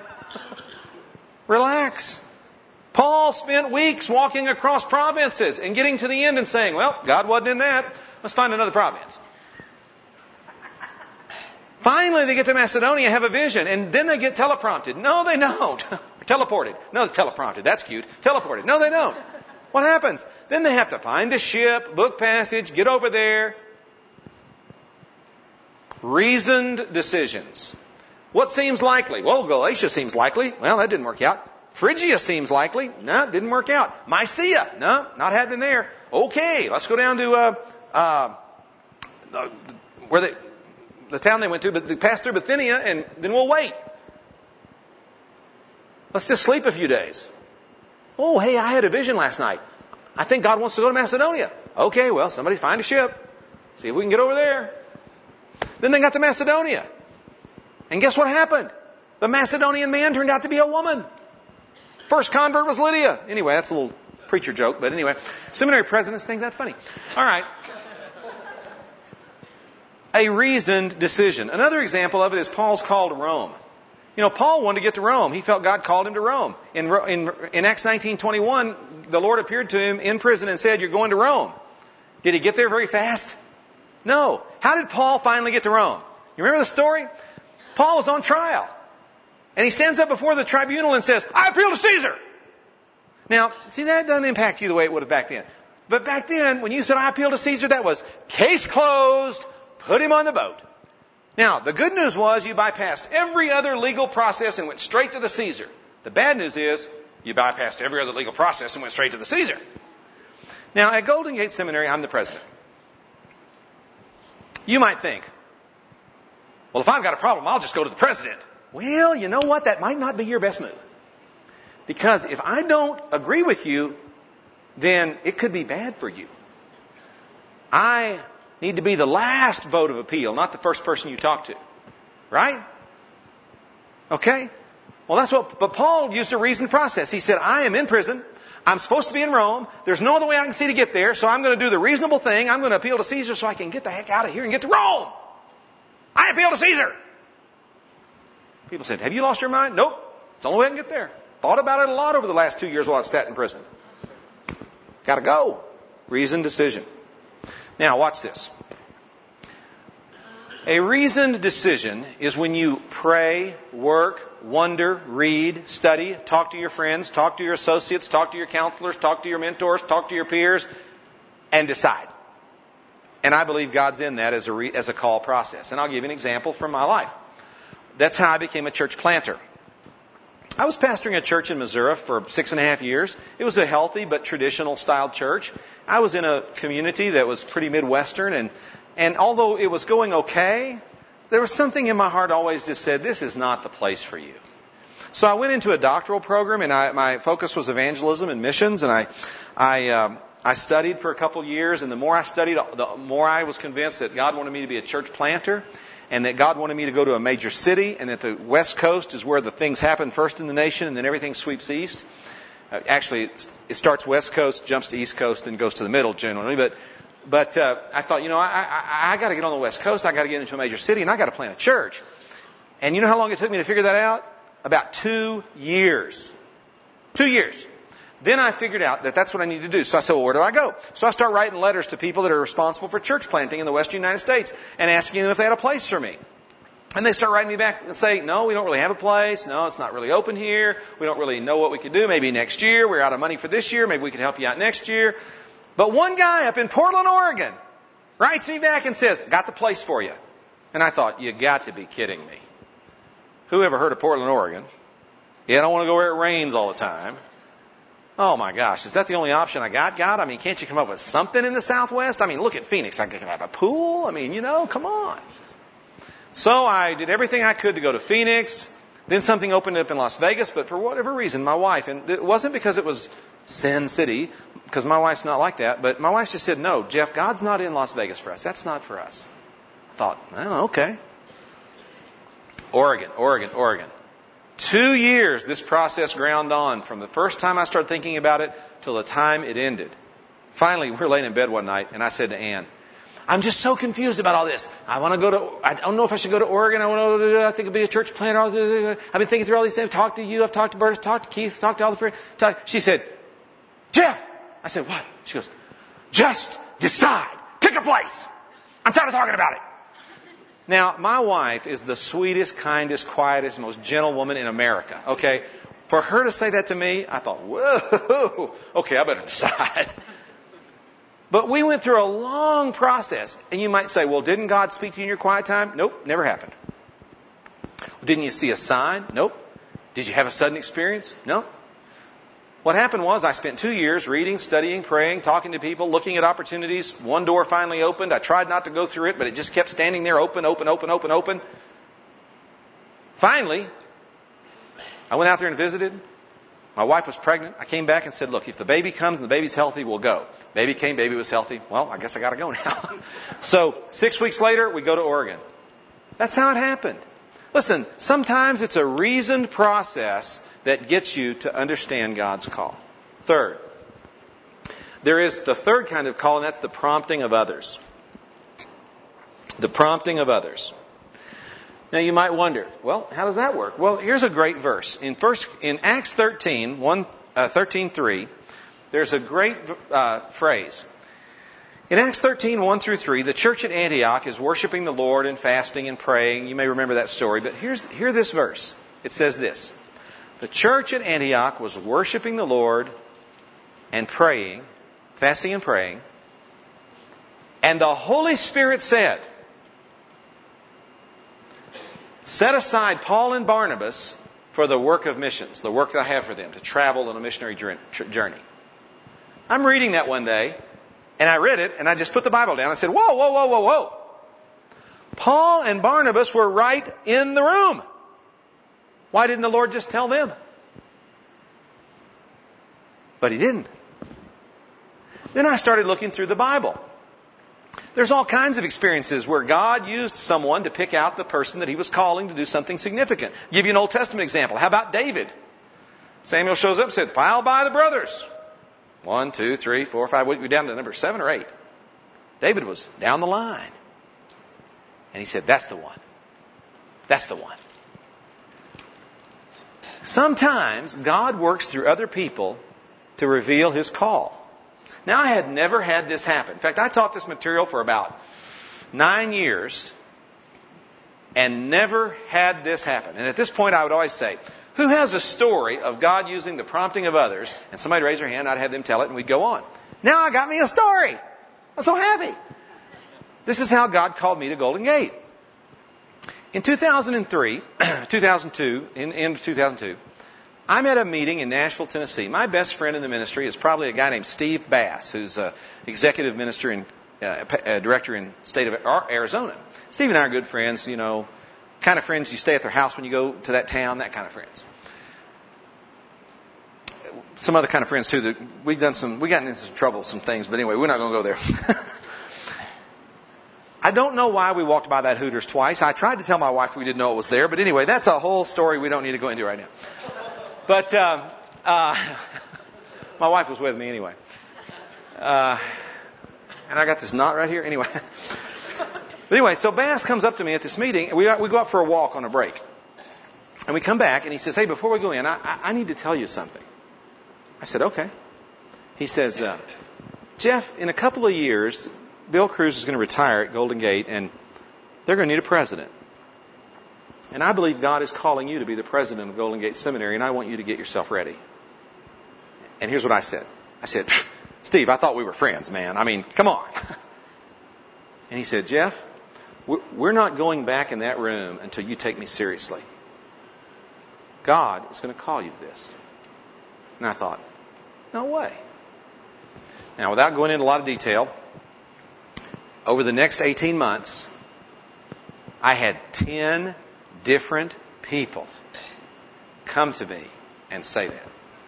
Relax. Paul spent weeks walking across provinces and getting to the end and saying, well, God wasn't in that. Let's find another province. Finally, they get to Macedonia, have a vision, and then they get teleprompted. No, they don't. Teleported. No, teleprompted. That's cute. Teleported. No, they don't. What happens? Then they have to find a ship, book passage, get over there. Reasoned decisions. What seems likely? Well, Galatia seems likely. Well, that didn't work out. Phrygia seems likely. No, it didn't work out. Mysia. No, not happening there. Okay, let's go down to the town they went to, but they passed through Bithynia, and then we'll wait. Let's just sleep a few days. Oh, hey, I had a vision last night. I think God wants to go to Macedonia. Okay, well, somebody find a ship. See if we can get over there. Then they got to Macedonia. And guess what happened? The Macedonian man turned out to be a woman. First convert was Lydia. Anyway, that's a little preacher joke, but anyway. Seminary presidents think that's funny. All right. A reasoned decision. Another example of it is Paul's call to Rome. You know, Paul wanted to get to Rome. He felt God called him to Rome. In Acts 19:21, the Lord appeared to him in prison and said, you're going to Rome. Did he get there very fast? No. How did Paul finally get to Rome? You remember the story? Paul was on trial. And he stands up before the tribunal and says, I appeal to Caesar. Now, see, that doesn't impact you the way it would have back then. But back then, when you said, I appeal to Caesar, that was case closed. Put him on the boat. Now, the good news was you bypassed every other legal process and went straight to the Caesar. The bad news is you bypassed every other legal process and went straight to the Caesar. Now, at Golden Gate Seminary, I'm the president. You might think, well, if I've got a problem, I'll just go to the president. Well, you know what? That might not be your best move. Because if I don't agree with you, then it could be bad for you. I need to be the last vote of appeal, not the first person you talk to. Right? Okay? Well, but Paul used a reasoned process. He said, I am in prison. I'm supposed to be in Rome. There's no other way I can see to get there, so I'm going to do the reasonable thing. I'm going to appeal to Caesar so I can get the heck out of here and get to Rome. I appeal to Caesar. People said, have you lost your mind? Nope. It's the only way I can get there. Thought about it a lot over the last 2 years while I've sat in prison. Got to go. Reasoned decision. Now, watch this. A reasoned decision is when you pray, work, wonder, read, study, talk to your friends, talk to your associates, talk to your counselors, talk to your mentors, talk to your peers, and decide. And I believe God's in that as a call process. And I'll give you an example from my life. That's how I became a church planter. I was pastoring a church in Missouri for 6.5 years. It was a healthy but traditional styled church. I was in a community that was pretty Midwestern, and although it was going okay, there was something in my heart always just said, this is not the place for you. So I went into a doctoral program, and my focus was evangelism and missions, and I studied for a couple years, and the more I studied, the more I was convinced that God wanted me to be a church planter, and that God wanted me to go to a major city, and that the West Coast is where the things happen first in the nation, and then everything sweeps east. Actually, it starts West Coast, jumps to East Coast, and goes to the middle generally. But I thought, I got to get on the West Coast. I got to get into a major city, and I got to plant a church. And you know how long it took me to figure that out? About 2 years. 2 years. Then I figured out that that's what I need to do. So I said, well, where do I go? So I start writing letters to people that are responsible for church planting in the Western United States and asking them if they had a place for me. And they start writing me back and say, no, we don't really have a place. No, it's not really open here. We don't really know what we could do. Maybe next year. We're out of money for this year. Maybe we can help you out next year. But one guy up in Portland, Oregon writes me back and says, got the place for you. And I thought, you got to be kidding me. Who ever heard of Portland, Oregon? Yeah, I don't want to go where it rains all the time. Oh my gosh, is that the only option I got, God? I mean, can't you come up with something in the Southwest? I mean, look at Phoenix. I could have a pool. I mean, come on. So I did everything I could to go to Phoenix. Then something opened up in Las Vegas, but for whatever reason, my wife, and it wasn't because it was Sin City, because my wife's not like that, but my wife just said, no, Jeff, God's not in Las Vegas for us. That's not for us. I thought, oh, okay. Oregon. 2 years this process ground on from the first time I started thinking about it till the time it ended. Finally, we were laying in bed one night, and I said to Ann, I'm just so confused about all this. I don't know if I should go to Oregon. I think it'd be a church planter. I've been thinking through all these things. I've talked to you. I've talked to Bert. I've talked to Keith. Talked to all the friends. She said, Jeff. I said, what? She goes, just decide. Pick a place. I'm tired of talking about it. Now, my wife is the sweetest, kindest, quietest, most gentle woman in America. Okay? For her to say that to me, I thought, whoa. Okay, I better decide. But we went through a long process. And you might say, well, didn't God speak to you in your quiet time? Nope, never happened. Didn't you see a sign? Nope. Did you have a sudden experience? No. What happened was I spent 2 years reading, studying, praying, talking to people, looking at opportunities. One door finally opened. I tried not to go through it, but it just kept standing there open. Finally, I went out there and visited. My wife was pregnant. I came back and said, look, if the baby comes and the baby's healthy, we'll go. Baby came, baby was healthy. Well, I guess I got to go now. So 6 weeks later, we go to Oregon. That's how it happened. Listen, sometimes it's a reasoned process that gets you to understand God's call. Third, there is the third kind of call, and that's the prompting of others. The prompting of others. Now you might wonder, well, how does that work? Well, here's a great verse. In Acts 13:3, there's a great phrase. In Acts 13:1-3, the church at Antioch is worshiping the Lord and fasting and praying. You may remember that story, but hear this verse. It says this. The church at Antioch was worshiping the Lord and praying, fasting and praying, and the Holy Spirit said, set aside Paul and Barnabas for the work of missions, the work that I have for them, to travel on a missionary journey. I'm reading that one day, and I read it, and I just put the Bible down and said, whoa. Paul and Barnabas were right in the room. Why didn't the Lord just tell them? But He didn't. Then I started looking through the Bible. There's all kinds of experiences where God used someone to pick out the person that He was calling to do something significant. I'll give you an Old Testament example. How about David? Samuel shows up and said, file by the brothers. 1, 2, 3, 4, 5. We're down to number 7 or 8. David was down the line. And he said, that's the one. That's the one. Sometimes God works through other people to reveal His call. Now, I had never had this happen. In fact, I taught this material for about 9 years and never had this happen. And at this point, I would always say, who has a story of God using the prompting of others? And somebody would raise their hand, I'd have them tell it, and we'd go on. Now I got me a story. I'm so happy. This is how God called me to Golden Gate. In 2002, I'm at a meeting in Nashville, Tennessee. My best friend in the ministry is probably a guy named Steve Bass, who's an executive minister and director in the state of Arizona. Steve and I are good friends, kind of friends you stay at their house when you go to that town, that kind of friends. Some other kind of friends too. That we got into some trouble, some things, but anyway, we're not going to go there. I don't know why we walked by that Hooters twice. I tried to tell my wife we didn't know it was there, but anyway, that's a whole story we don't need to go into right now. But my wife was with me anyway. And I got this knot right here. Anyway. But anyway, so Bass comes up to me at this meeting, and we go out for a walk on a break. And we come back, and he says, hey, before we go in, I need to tell you something. I said, okay. He says, Jeff, in a couple of years, Bill Cruz is going to retire at Golden Gate, and they're going to need a president. And I believe God is calling you to be the president of Golden Gate Seminary, and I want you to get yourself ready. And here's what I said. I said, Steve, I thought we were friends, man. I mean, come on. And he said, Jeff, we're not going back in that room until you take me seriously. God is going to call you to this. And I thought, no way. Now, without going into a lot of detail, over the next 18 months, I had 10 different people come to me and say that.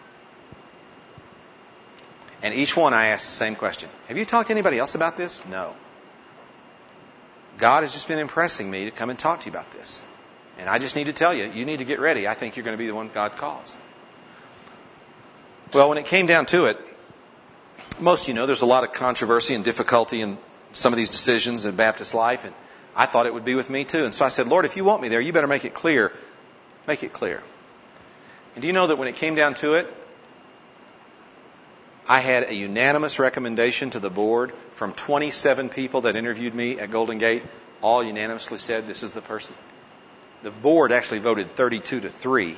And each one I asked the same question. Have you talked to anybody else about this? No. God has just been impressing me to come and talk to you about this. And I just need to tell you, you need to get ready. I think you're going to be the one God calls. Well, when it came down to it, most of you know there's a lot of controversy and difficulty in some of these decisions in Baptist life. And I thought it would be with me too. And so I said, Lord, if you want me there, you better make it clear. Make it clear. And do you know that when it came down to it, I had a unanimous recommendation to the board from 27 people that interviewed me at Golden Gate. All unanimously said, this is the person. The board actually voted 32-3.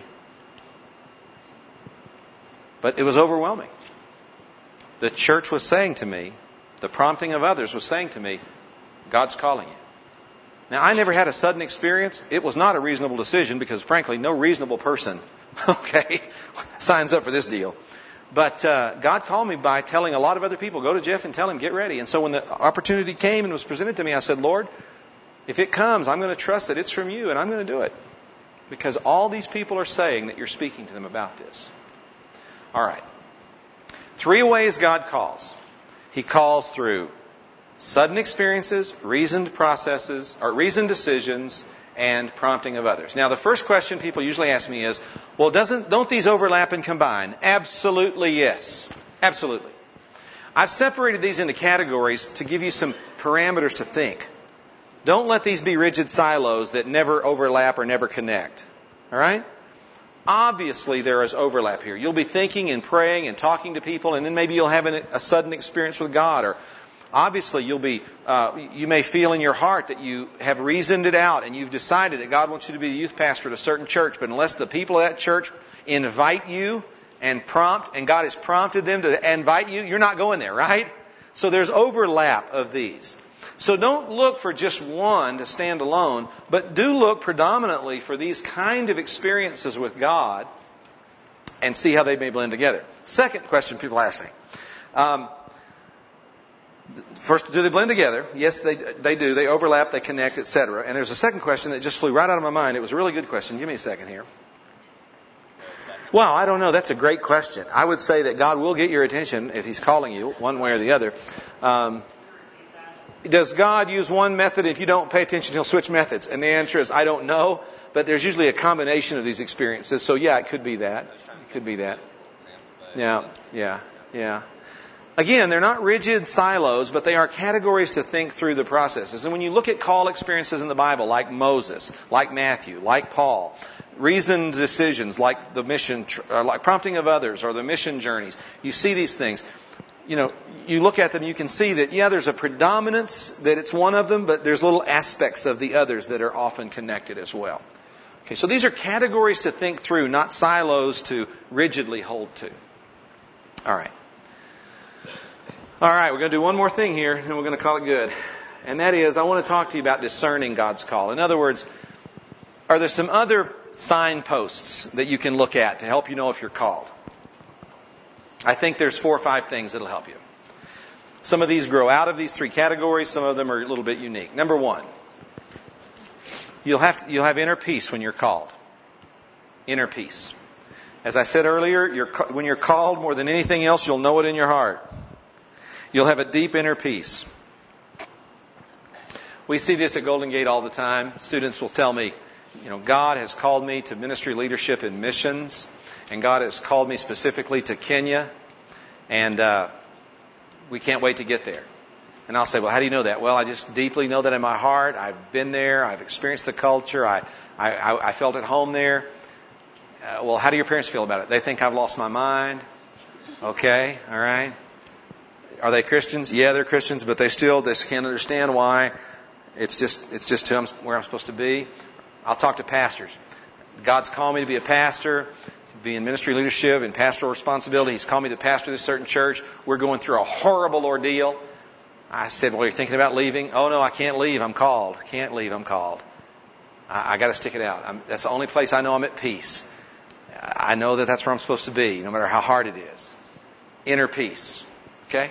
But it was overwhelming. The church was saying to me, the prompting of others was saying to me, God's calling you. Now, I never had a sudden experience. It was not a reasonable decision because, frankly, no reasonable person, signs up for this deal. But God called me by telling a lot of other people, go to Jeff and tell him, get ready. And so when the opportunity came and was presented to me, I said, Lord, if it comes, I'm going to trust that it's from you and I'm going to do it. Because all these people are saying that you're speaking to them about this. All right. 3 ways God calls. He calls through sudden experiences, reasoned processes, or reasoned decisions, and prompting of others. Now, the first question people usually ask me is, well, don't these overlap and combine? Absolutely yes. Absolutely. I've separated these into categories to give you some parameters to think. Don't let these be rigid silos that never overlap or never connect. All right? Obviously, there is overlap here. You'll be thinking and praying and talking to people, and then maybe you'll have a sudden experience with God. Or obviously, you may feel in your heart that you have reasoned it out and you've decided that God wants you to be the youth pastor at a certain church. But unless the people at that church invite you and God has prompted them to invite you, you're not going there, right? So there's overlap of these. So don't look for just one to stand alone, but do look predominantly for these kind of experiences with God and see how they may blend together. Second question people ask me. First, do they blend together? Yes, they do. They overlap, they connect, etc. And there's a second question that just flew right out of my mind. It was a really good question. Give me a second here. Well, I don't know. That's a great question. I would say that God will get your attention if He's calling you one way or the other. Does God use one method? If you don't pay attention, He'll switch methods. And the answer is, I don't know. But there's usually a combination of these experiences. So yeah, it could be that. It could be that. Yeah. Again, they're not rigid silos, but they are categories to think through the processes. And when you look at call experiences in the Bible, like Moses, like Matthew, like Paul, reasoned decisions like the mission, like prompting of others or the mission journeys, you see these things. You know, you look at them, you can see that, yeah, there's a predominance that it's one of them, but there's little aspects of the others that are often connected as well. Okay, so these are categories to think through, not silos to rigidly hold to. All right, we're going to do one more thing here, and we're going to call it good. And that is, I want to talk to you about discerning God's call. In other words, are there some other signposts that you can look at to help you know if you're called? I think there's 4 or 5 things that'll help you. Some of these grow out of these 3 categories. Some of them are a little bit unique. Number 1, you'll have inner peace when you're called. Inner peace. As I said earlier, when you're called more than anything else, you'll know it in your heart. You'll have a deep inner peace. We see this at Golden Gate all the time. Students will tell me, God has called me to ministry leadership in missions. And God has called me specifically to Kenya. And we can't wait to get there. And I'll say, well, how do you know that? Well, I just deeply know that in my heart. I've been there. I've experienced the culture. I felt at home there. Well, how do your parents feel about it? They think I've lost my mind. Okay, all right. Are they Christians? Yeah, they're Christians, but they can't understand why. It's just where I'm supposed to be. I'll talk to pastors. God's called me to be a pastor, to be in ministry leadership and pastoral responsibility. He's called me to pastor this certain church. We're going through a horrible ordeal. I said, well, you're thinking about leaving? Oh, no, I can't leave. I'm called. I can't leave. I'm called. I got to stick it out. That's the only place I know I'm at peace. I know that that's where I'm supposed to be, no matter how hard it is. Inner peace. Okay?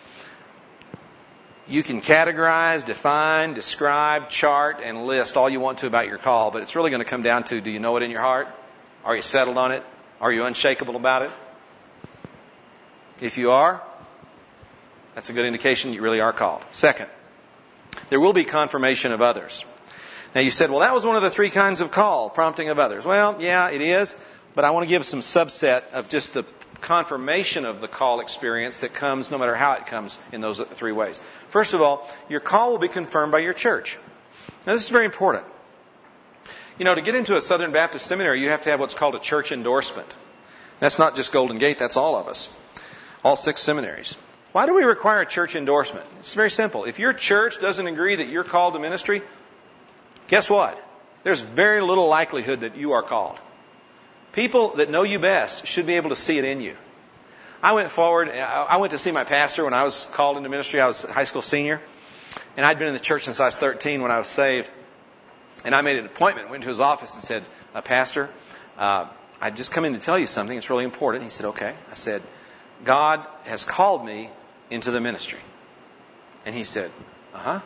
You can categorize, define, describe, chart, and list all you want to about your call, but it's really going to come down to, do you know it in your heart? Are you settled on it? Are you unshakable about it? If you are, that's a good indication you really are called. Second, there will be confirmation of others. Now you said, well, that was one of the three kinds of call, prompting of others. Well, yeah, it is, but I want to give some subset of just the confirmation of the call experience that comes no matter how it comes in those three ways. First of all, your call will be confirmed by your church. Now this is very important. You know, to get into a Southern Baptist seminary, you have to have what's called a church endorsement. That's not just Golden Gate, that's all of us. All 6 seminaries. Why do we require a church endorsement? It's very simple. If your church doesn't agree that you're called to ministry, guess what? There's very little likelihood that you are called. People that know you best should be able to see it in you. I went to see my pastor when I was called into ministry. I was a high school senior. And I'd been in the church since I was 13 when I was saved. And I made an appointment, went to his office and said, Pastor, I've just come in to tell you something. It's really important. He said, okay. I said, God has called me into the ministry. And he said, uh-huh.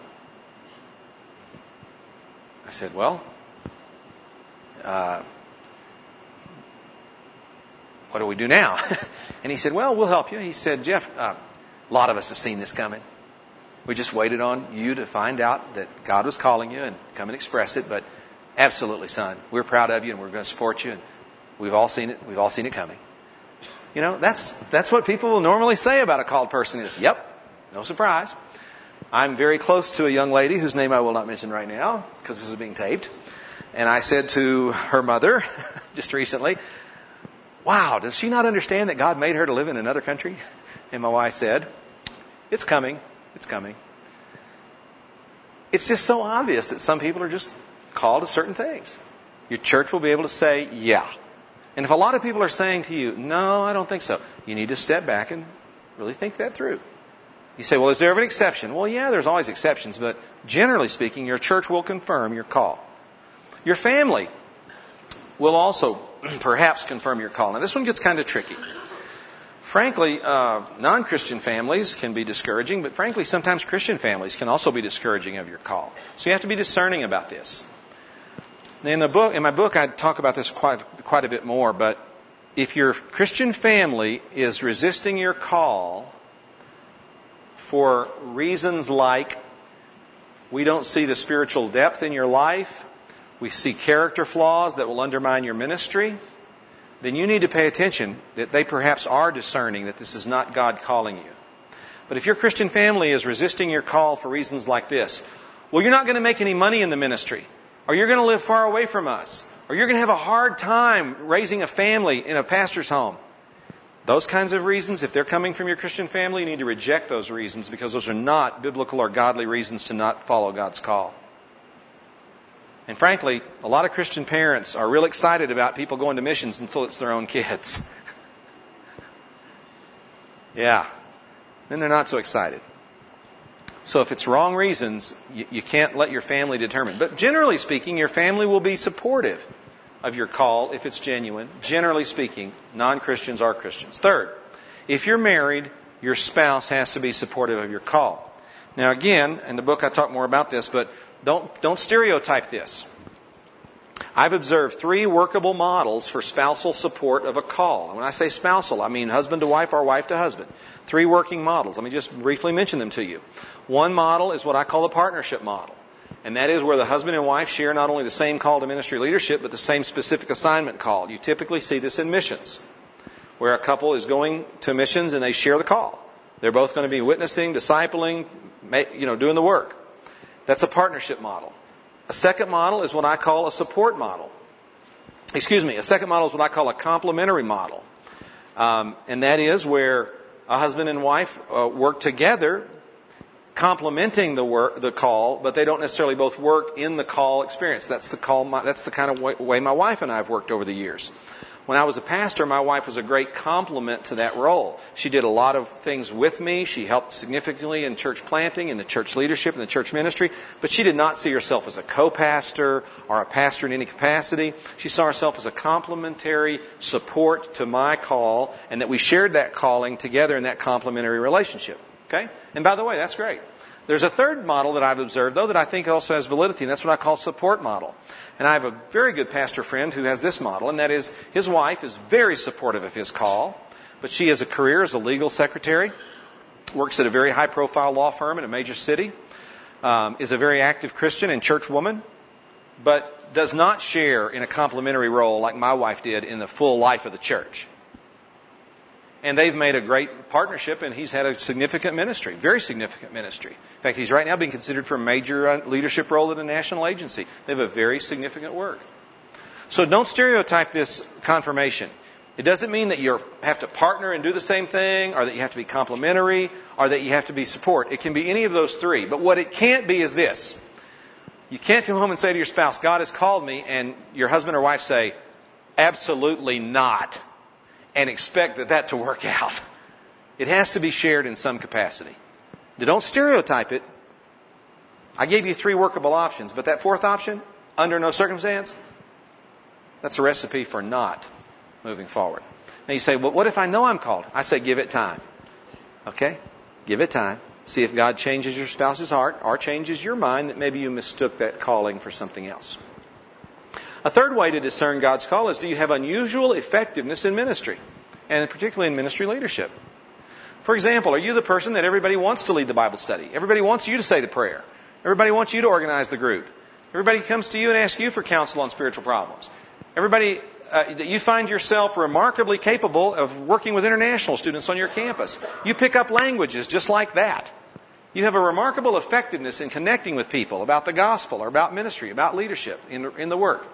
I said, well, what do we do now? And he said, well, we'll help you. He said, Jeff, a lot of us have seen this coming. We just waited on you to find out that God was calling you and come and express it. But absolutely, son, we're proud of you and we're going to support you. And we've all seen it. We've all seen it coming. You know, that's what people will normally say about a called person is, yep, no surprise. I'm very close to a young lady whose name I will not mention right now because this is being taped. And I said to her mother just recently, wow, does she not understand that God made her to live in another country? And my wife said, it's coming. It's coming. It's just so obvious that some people are just called to certain things. Your church will be able to say, yeah. And if a lot of people are saying to you, no, I don't think so, you need to step back and really think that through. You say, well, is there ever an exception? Well, yeah, there's always exceptions, but generally speaking, your church will confirm your call. Your family will also perhaps confirm your call. Now, this one gets kind of tricky. Frankly, non-Christian families can be discouraging, but frankly, sometimes Christian families can also be discouraging of your call. So you have to be discerning about this. In my book, I talk about this quite a bit more, but if your Christian family is resisting your call for reasons like we don't see the spiritual depth in your life, we see character flaws that will undermine your ministry, then you need to pay attention that they perhaps are discerning that this is not God calling you. But if your Christian family is resisting your call for reasons like this, well, you're not going to make any money in the ministry, or you're going to live far away from us, or you're going to have a hard time raising a family in a pastor's home. Those kinds of reasons, if they're coming from your Christian family, you need to reject those reasons because those are not biblical or godly reasons to not follow God's call. And frankly, a lot of Christian parents are real excited about people going to missions until it's their own kids. Yeah. Then they're not so excited. So if it's wrong reasons, you can't let your family determine. But generally speaking, your family will be supportive of your call if it's genuine. Generally speaking, non-Christians are Christians. Third, if you're married, your spouse has to be supportive of your call. Now again, in the book I talk more about this, but don't stereotype this. I've observed 3 workable models for spousal support of a call. And when I say spousal, I mean husband to wife or wife to husband. 3 working models. Let me just briefly mention them to you. One model is what I call the partnership model. And that is where the husband and wife share not only the same call to ministry leadership, but the same specific assignment call. You typically see this in missions, where a couple is going to missions and they share the call. They're both going to be witnessing, discipling, doing the work. That's a partnership model. A second model is what I call a support model. A second model is what I call a complementary model. And that is where a husband and wife work together, complementing the call, but they don't necessarily both work in the call experience. That's the kind of way my wife and I have worked over the years. When I was a pastor, my wife was a great complement to that role. She did a lot of things with me. She helped significantly in church planting, in the church leadership, in the church ministry. But she did not see herself as a co-pastor or a pastor in any capacity. She saw herself as a complementary support to my call, and that we shared that calling together in that complementary relationship. Okay? And by the way, that's great. There's a third model that I've observed, though, that I think also has validity, and that's what I call support model. And I have a very good pastor friend who has this model, and that is his wife is very supportive of his call, but she has a career as a legal secretary, works at a very high-profile law firm in a major city, is a very active Christian and church woman, but does not share in a complementary role like my wife did in the full life of the church. And they've made a great partnership, and he's had a significant ministry, very significant ministry. In fact, he's right now being considered for a major leadership role at a national agency. They have a very significant work. So don't stereotype this confirmation. It doesn't mean that you have to partner and do the same thing, or that you have to be complementary, or that you have to be support. It can be any of those three. But what it can't be is this. You can't come home and say to your spouse, God has called me, and your husband or wife say, absolutely not, and expect that to work out. It has to be shared in some capacity. Don't stereotype it. I gave you 3 workable options, but that 4th option, under no circumstance, that's a recipe for not moving forward. Now you say, well, what if I know I'm called? I say, give it time. Okay? Give it time. See if God changes your spouse's heart or changes your mind that maybe you mistook that calling for something else. A third way to discern God's call is, do you have unusual effectiveness in ministry, and particularly in ministry leadership? For example, are you the person that everybody wants to lead the Bible study? Everybody wants you to say the prayer. Everybody wants you to organize the group. Everybody comes to you and asks you for counsel on spiritual problems. Everybody, that you find yourself remarkably capable of working with international students on your campus. You pick up languages just like that. You have a remarkable effectiveness in connecting with people about the gospel or about ministry, about leadership in the work.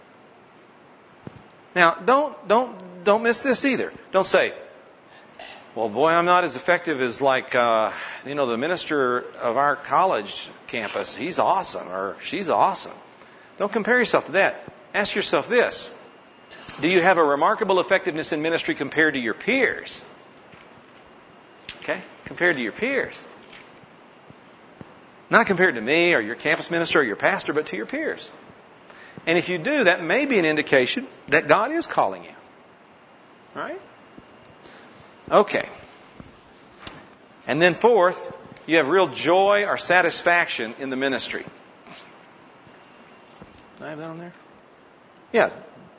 Now, don't miss this either. Don't say, well, boy, I'm not as effective as the minister of our college campus. He's awesome, or she's awesome. Don't compare yourself to that. Ask yourself this. Do you have a remarkable effectiveness in ministry compared to your peers? Okay? Compared to your peers. Not compared to me or your campus minister or your pastor, but to your peers. And if you do, that may be an indication that God is calling you. All right? Okay. And then 4th, you have real joy or satisfaction in the ministry. Do I have that on there? Yeah.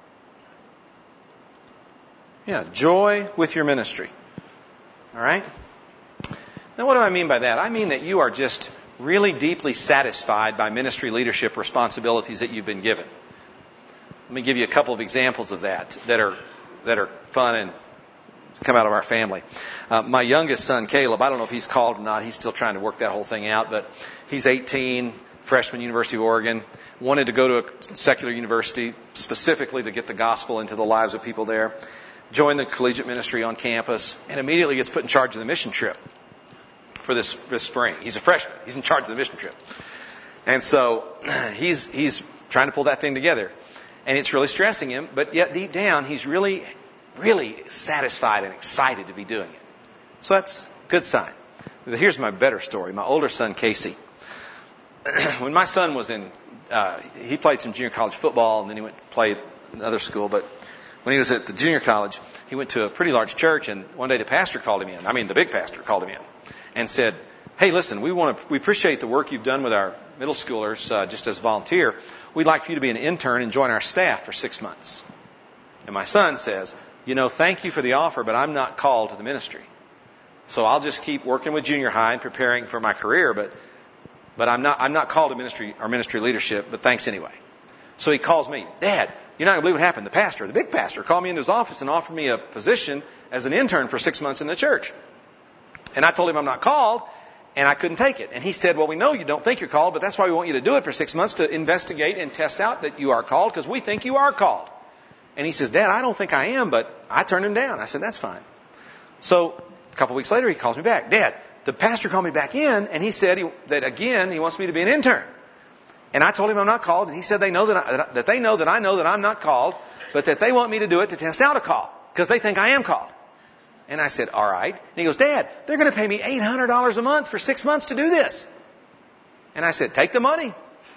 Yeah, joy with your ministry. All right? Now, what do I mean by that? I mean that you are just really deeply satisfied by ministry leadership responsibilities that you've been given. Let me give you a couple of examples of that are fun and come out of our family. My youngest son, Caleb, I don't know if he's called or not. He's still trying to work that whole thing out, but he's 18, freshman, University of Oregon, wanted to go to a secular university specifically to get the gospel into the lives of people there, joined the collegiate ministry on campus, and immediately gets put in charge of the mission trip for this spring. He's a freshman. He's in charge of the mission trip. And so he's trying to pull that thing together. And it's really stressing him, but yet deep down he's really, really satisfied and excited to be doing it. So that's a good sign. Here's my better story. My older son, Casey. When my son was he played some junior college football, and then he went to play at another school, but when he was at the junior college, he went to a pretty large church, and one day the pastor called him in. I mean, the big pastor called him in and said, hey, listen, we appreciate the work you've done with our middle schoolers just as a volunteer. We'd like for you to be an intern and join our staff for 6 months. And my son says, thank you for the offer, but I'm not called to the ministry. So I'll just keep working with junior high and preparing for my career, but I'm not called to ministry or ministry leadership, but thanks anyway. So he calls me, Dad, you're not going to believe what happened. The big pastor, called me into his office and offered me a position as an intern for 6 months in the church. And I told him I'm not called, and I couldn't take it. And he said, well, we know you don't think you're called, but that's why we want you to do it for 6 months, to investigate and test out that you are called, because we think you are called. And he says, Dad, I don't think I am, but I turned him down. I said, that's fine. So a couple weeks later, he calls me back. Dad, the pastor called me back in, and he said that again, he wants me to be an intern. And I told him I'm not called, and he said they know that I know that I'm not called, but that they want me to do it to test out a call because they think I am called. And I said, all right. And he goes, Dad, they're going to pay me $800 a month for 6 months to do this. And I said, take the money.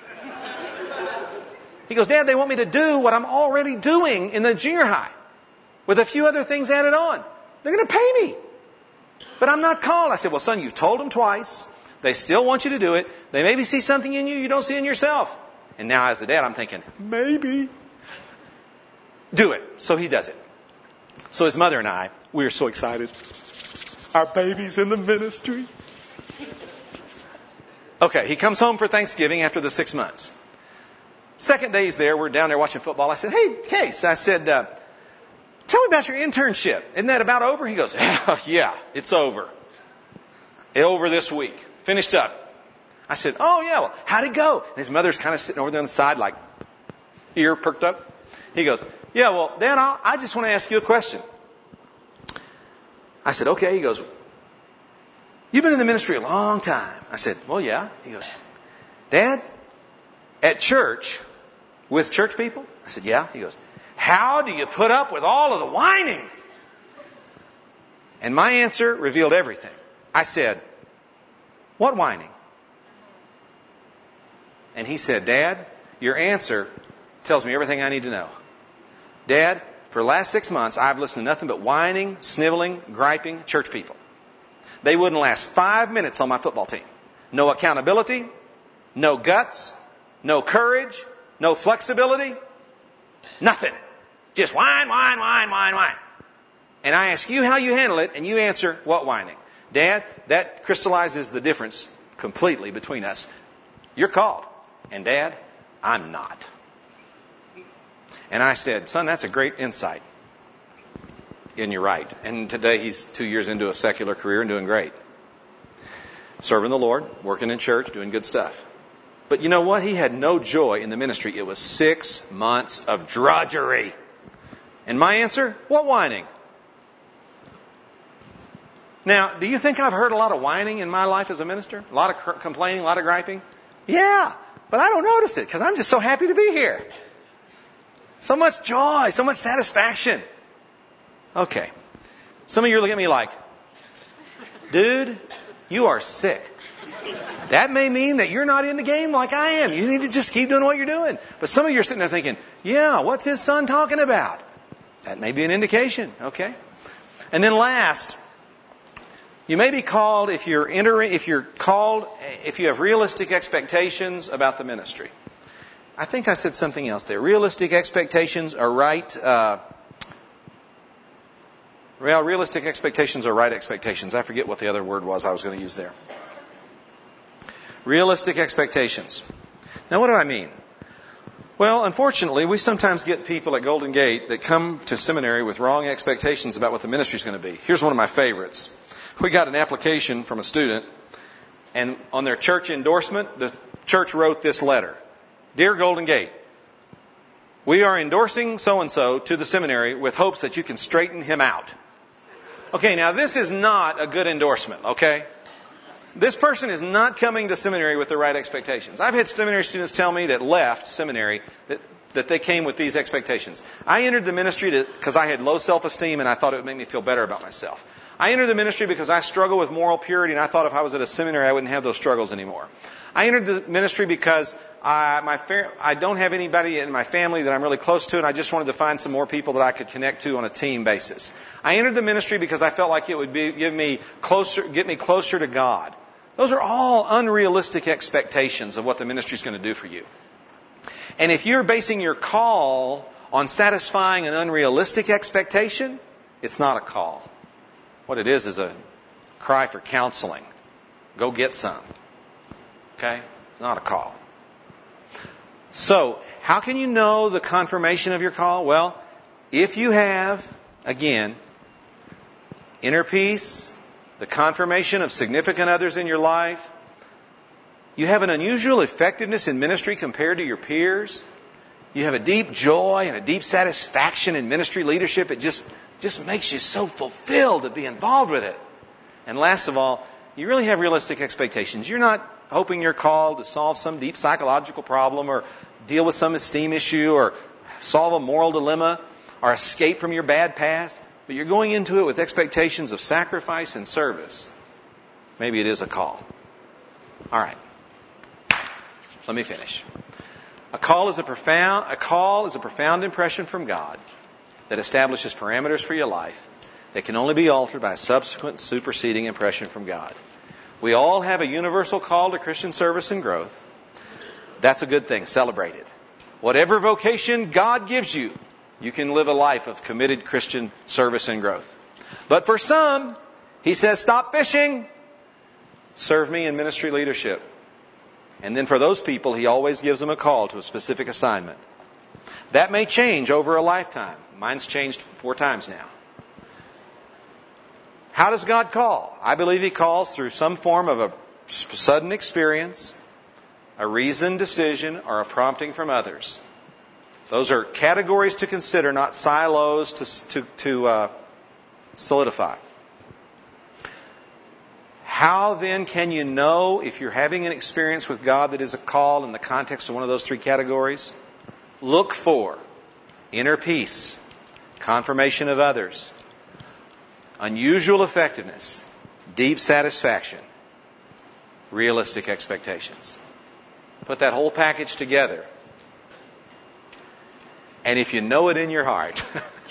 He goes, Dad, they want me to do what I'm already doing in the junior high with a few other things added on. They're going to pay me. But I'm not called. I said, well, son, you've told them twice. They still want you to do it. They maybe see something in you you don't see in yourself. And now as a dad, I'm thinking, maybe. Do it. So he does it. So his mother and I, we were so excited. Our baby's in the ministry. Okay, he comes home for Thanksgiving after the 6 months. Second day he's there. We're down there watching football. I said, hey, Case. I said, tell me about your internship. Isn't that about over? He goes, yeah, it's over. Over this week. Finished up. I said, oh, yeah, well, how'd it go? And his mother's kind of sitting over there on the side like ear perked up. He goes, yeah, well, Dad, I just want to ask you a question. I said, okay. He goes, you've been in the ministry a long time. I said, well, yeah. He goes, Dad, at church, with church people? I said, yeah. He goes, how do you put up with all of the whining? And my answer revealed everything. I said, what whining? And he said, Dad, your answer tells me everything I need to know. Dad, for the last 6 months, I've listened to nothing but whining, sniveling, griping church people. They wouldn't last 5 minutes on my football team. No accountability, no guts, no courage, no flexibility, nothing. Just whine, whine, whine, whine, whine. And I ask you how you handle it, and you answer, what whining? Dad, that crystallizes the difference completely between us. You're called. And Dad, I'm not. And I said, son, that's a great insight. And you're right. And today he's 2 years into a secular career and doing great. Serving the Lord, working in church, doing good stuff. But you know what? He had no joy in the ministry. It was 6 months of drudgery. And my answer? What whining? Now, do you think I've heard a lot of whining in my life as a minister? A lot of complaining, a lot of griping? Yeah, but I don't notice it because I'm just so happy to be here. So much joy, so much satisfaction. Okay. Some of you look at me like, dude, you are sick. That may mean that you're not in the game like I am. You need to just keep doing what you're doing. But some of you are sitting there thinking, yeah, what's his son talking about? That may be an indication, okay? And then last, you may be called if you have realistic expectations about the ministry. I think I said something else there. Realistic expectations are right. Realistic expectations are right expectations. I forget what the other word was I was going to use there. Realistic expectations. Now, what do I mean? Well, unfortunately, we sometimes get people at Golden Gate that come to seminary with wrong expectations about what the ministry is going to be. Here's one of my favorites. We got an application from a student, and on their church endorsement, the church wrote this letter. Dear Golden Gate, we are endorsing so-and-so to the seminary with hopes that you can straighten him out. Okay, now this is not a good endorsement, okay? This person is not coming to seminary with the right expectations. I've had seminary students tell me that left seminary that they came with these expectations. I entered the ministry because I had low self-esteem and I thought it would make me feel better about myself. I entered the ministry because I struggle with moral purity and I thought if I was at a seminary I wouldn't have those struggles anymore. I entered the ministry because I don't have anybody in my family that I'm really close to and I just wanted to find some more people that I could connect to on a team basis. I entered the ministry because I felt like it would get me closer to God. Those are all unrealistic expectations of what the ministry is going to do for you. And if you're basing your call on satisfying an unrealistic expectation, it's not a call. What it is a cry for counseling. Go get some. Okay? It's not a call. So, how can you know the confirmation of your call? Well, if you have, again, inner peace, the confirmation of significant others in your life, you have an unusual effectiveness in ministry compared to your peers, you have a deep joy and a deep satisfaction in ministry leadership, it just makes you so fulfilled to be involved with it. And last of all, you really have realistic expectations. You're not hoping you're called to solve some deep psychological problem or deal with some esteem issue or solve a moral dilemma or escape from your bad past, but you're going into it with expectations of sacrifice and service, maybe it is a call. All right. Let me finish. A call is a profound impression from God that establishes parameters for your life that can only be altered by a subsequent superseding impression from God. We all have a universal call to Christian service and growth. That's a good thing. Celebrate it. Whatever vocation God gives you, you can live a life of committed Christian service and growth. But for some, He says, stop fishing. Serve me in ministry leadership. And then for those people, He always gives them a call to a specific assignment. That may change over a lifetime. Mine's changed 4 times now. How does God call? I believe He calls through some form of a sudden experience, a reasoned decision, or a prompting from others. Those are categories to consider, not silos to solidify. How then can you know if you're having an experience with God that is a call in the context of one of those 3 categories? Look for inner peace, confirmation of others, unusual effectiveness, deep satisfaction, realistic expectations. Put that whole package together. And if you know it in your heart,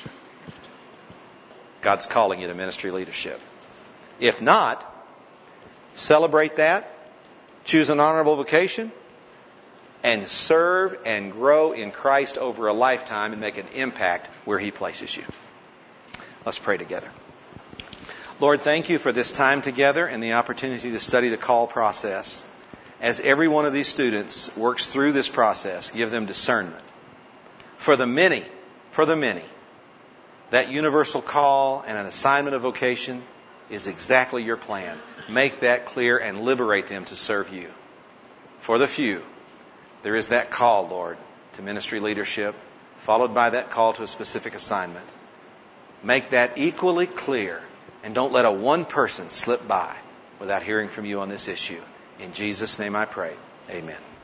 God's calling you to ministry leadership. If not, celebrate that, choose an honorable vocation, and serve and grow in Christ over a lifetime and make an impact where He places you. Let's pray together. Lord, thank You for this time together and the opportunity to study the call process. As every one of these students works through this process, give them discernment. For the many, that universal call and an assignment of vocation is exactly Your plan. Make that clear and liberate them to serve You. For the few, there is that call, Lord, to ministry leadership, followed by that call to a specific assignment. Make that equally clear, and don't let a one person slip by without hearing from You on this issue. In Jesus' name I pray. Amen.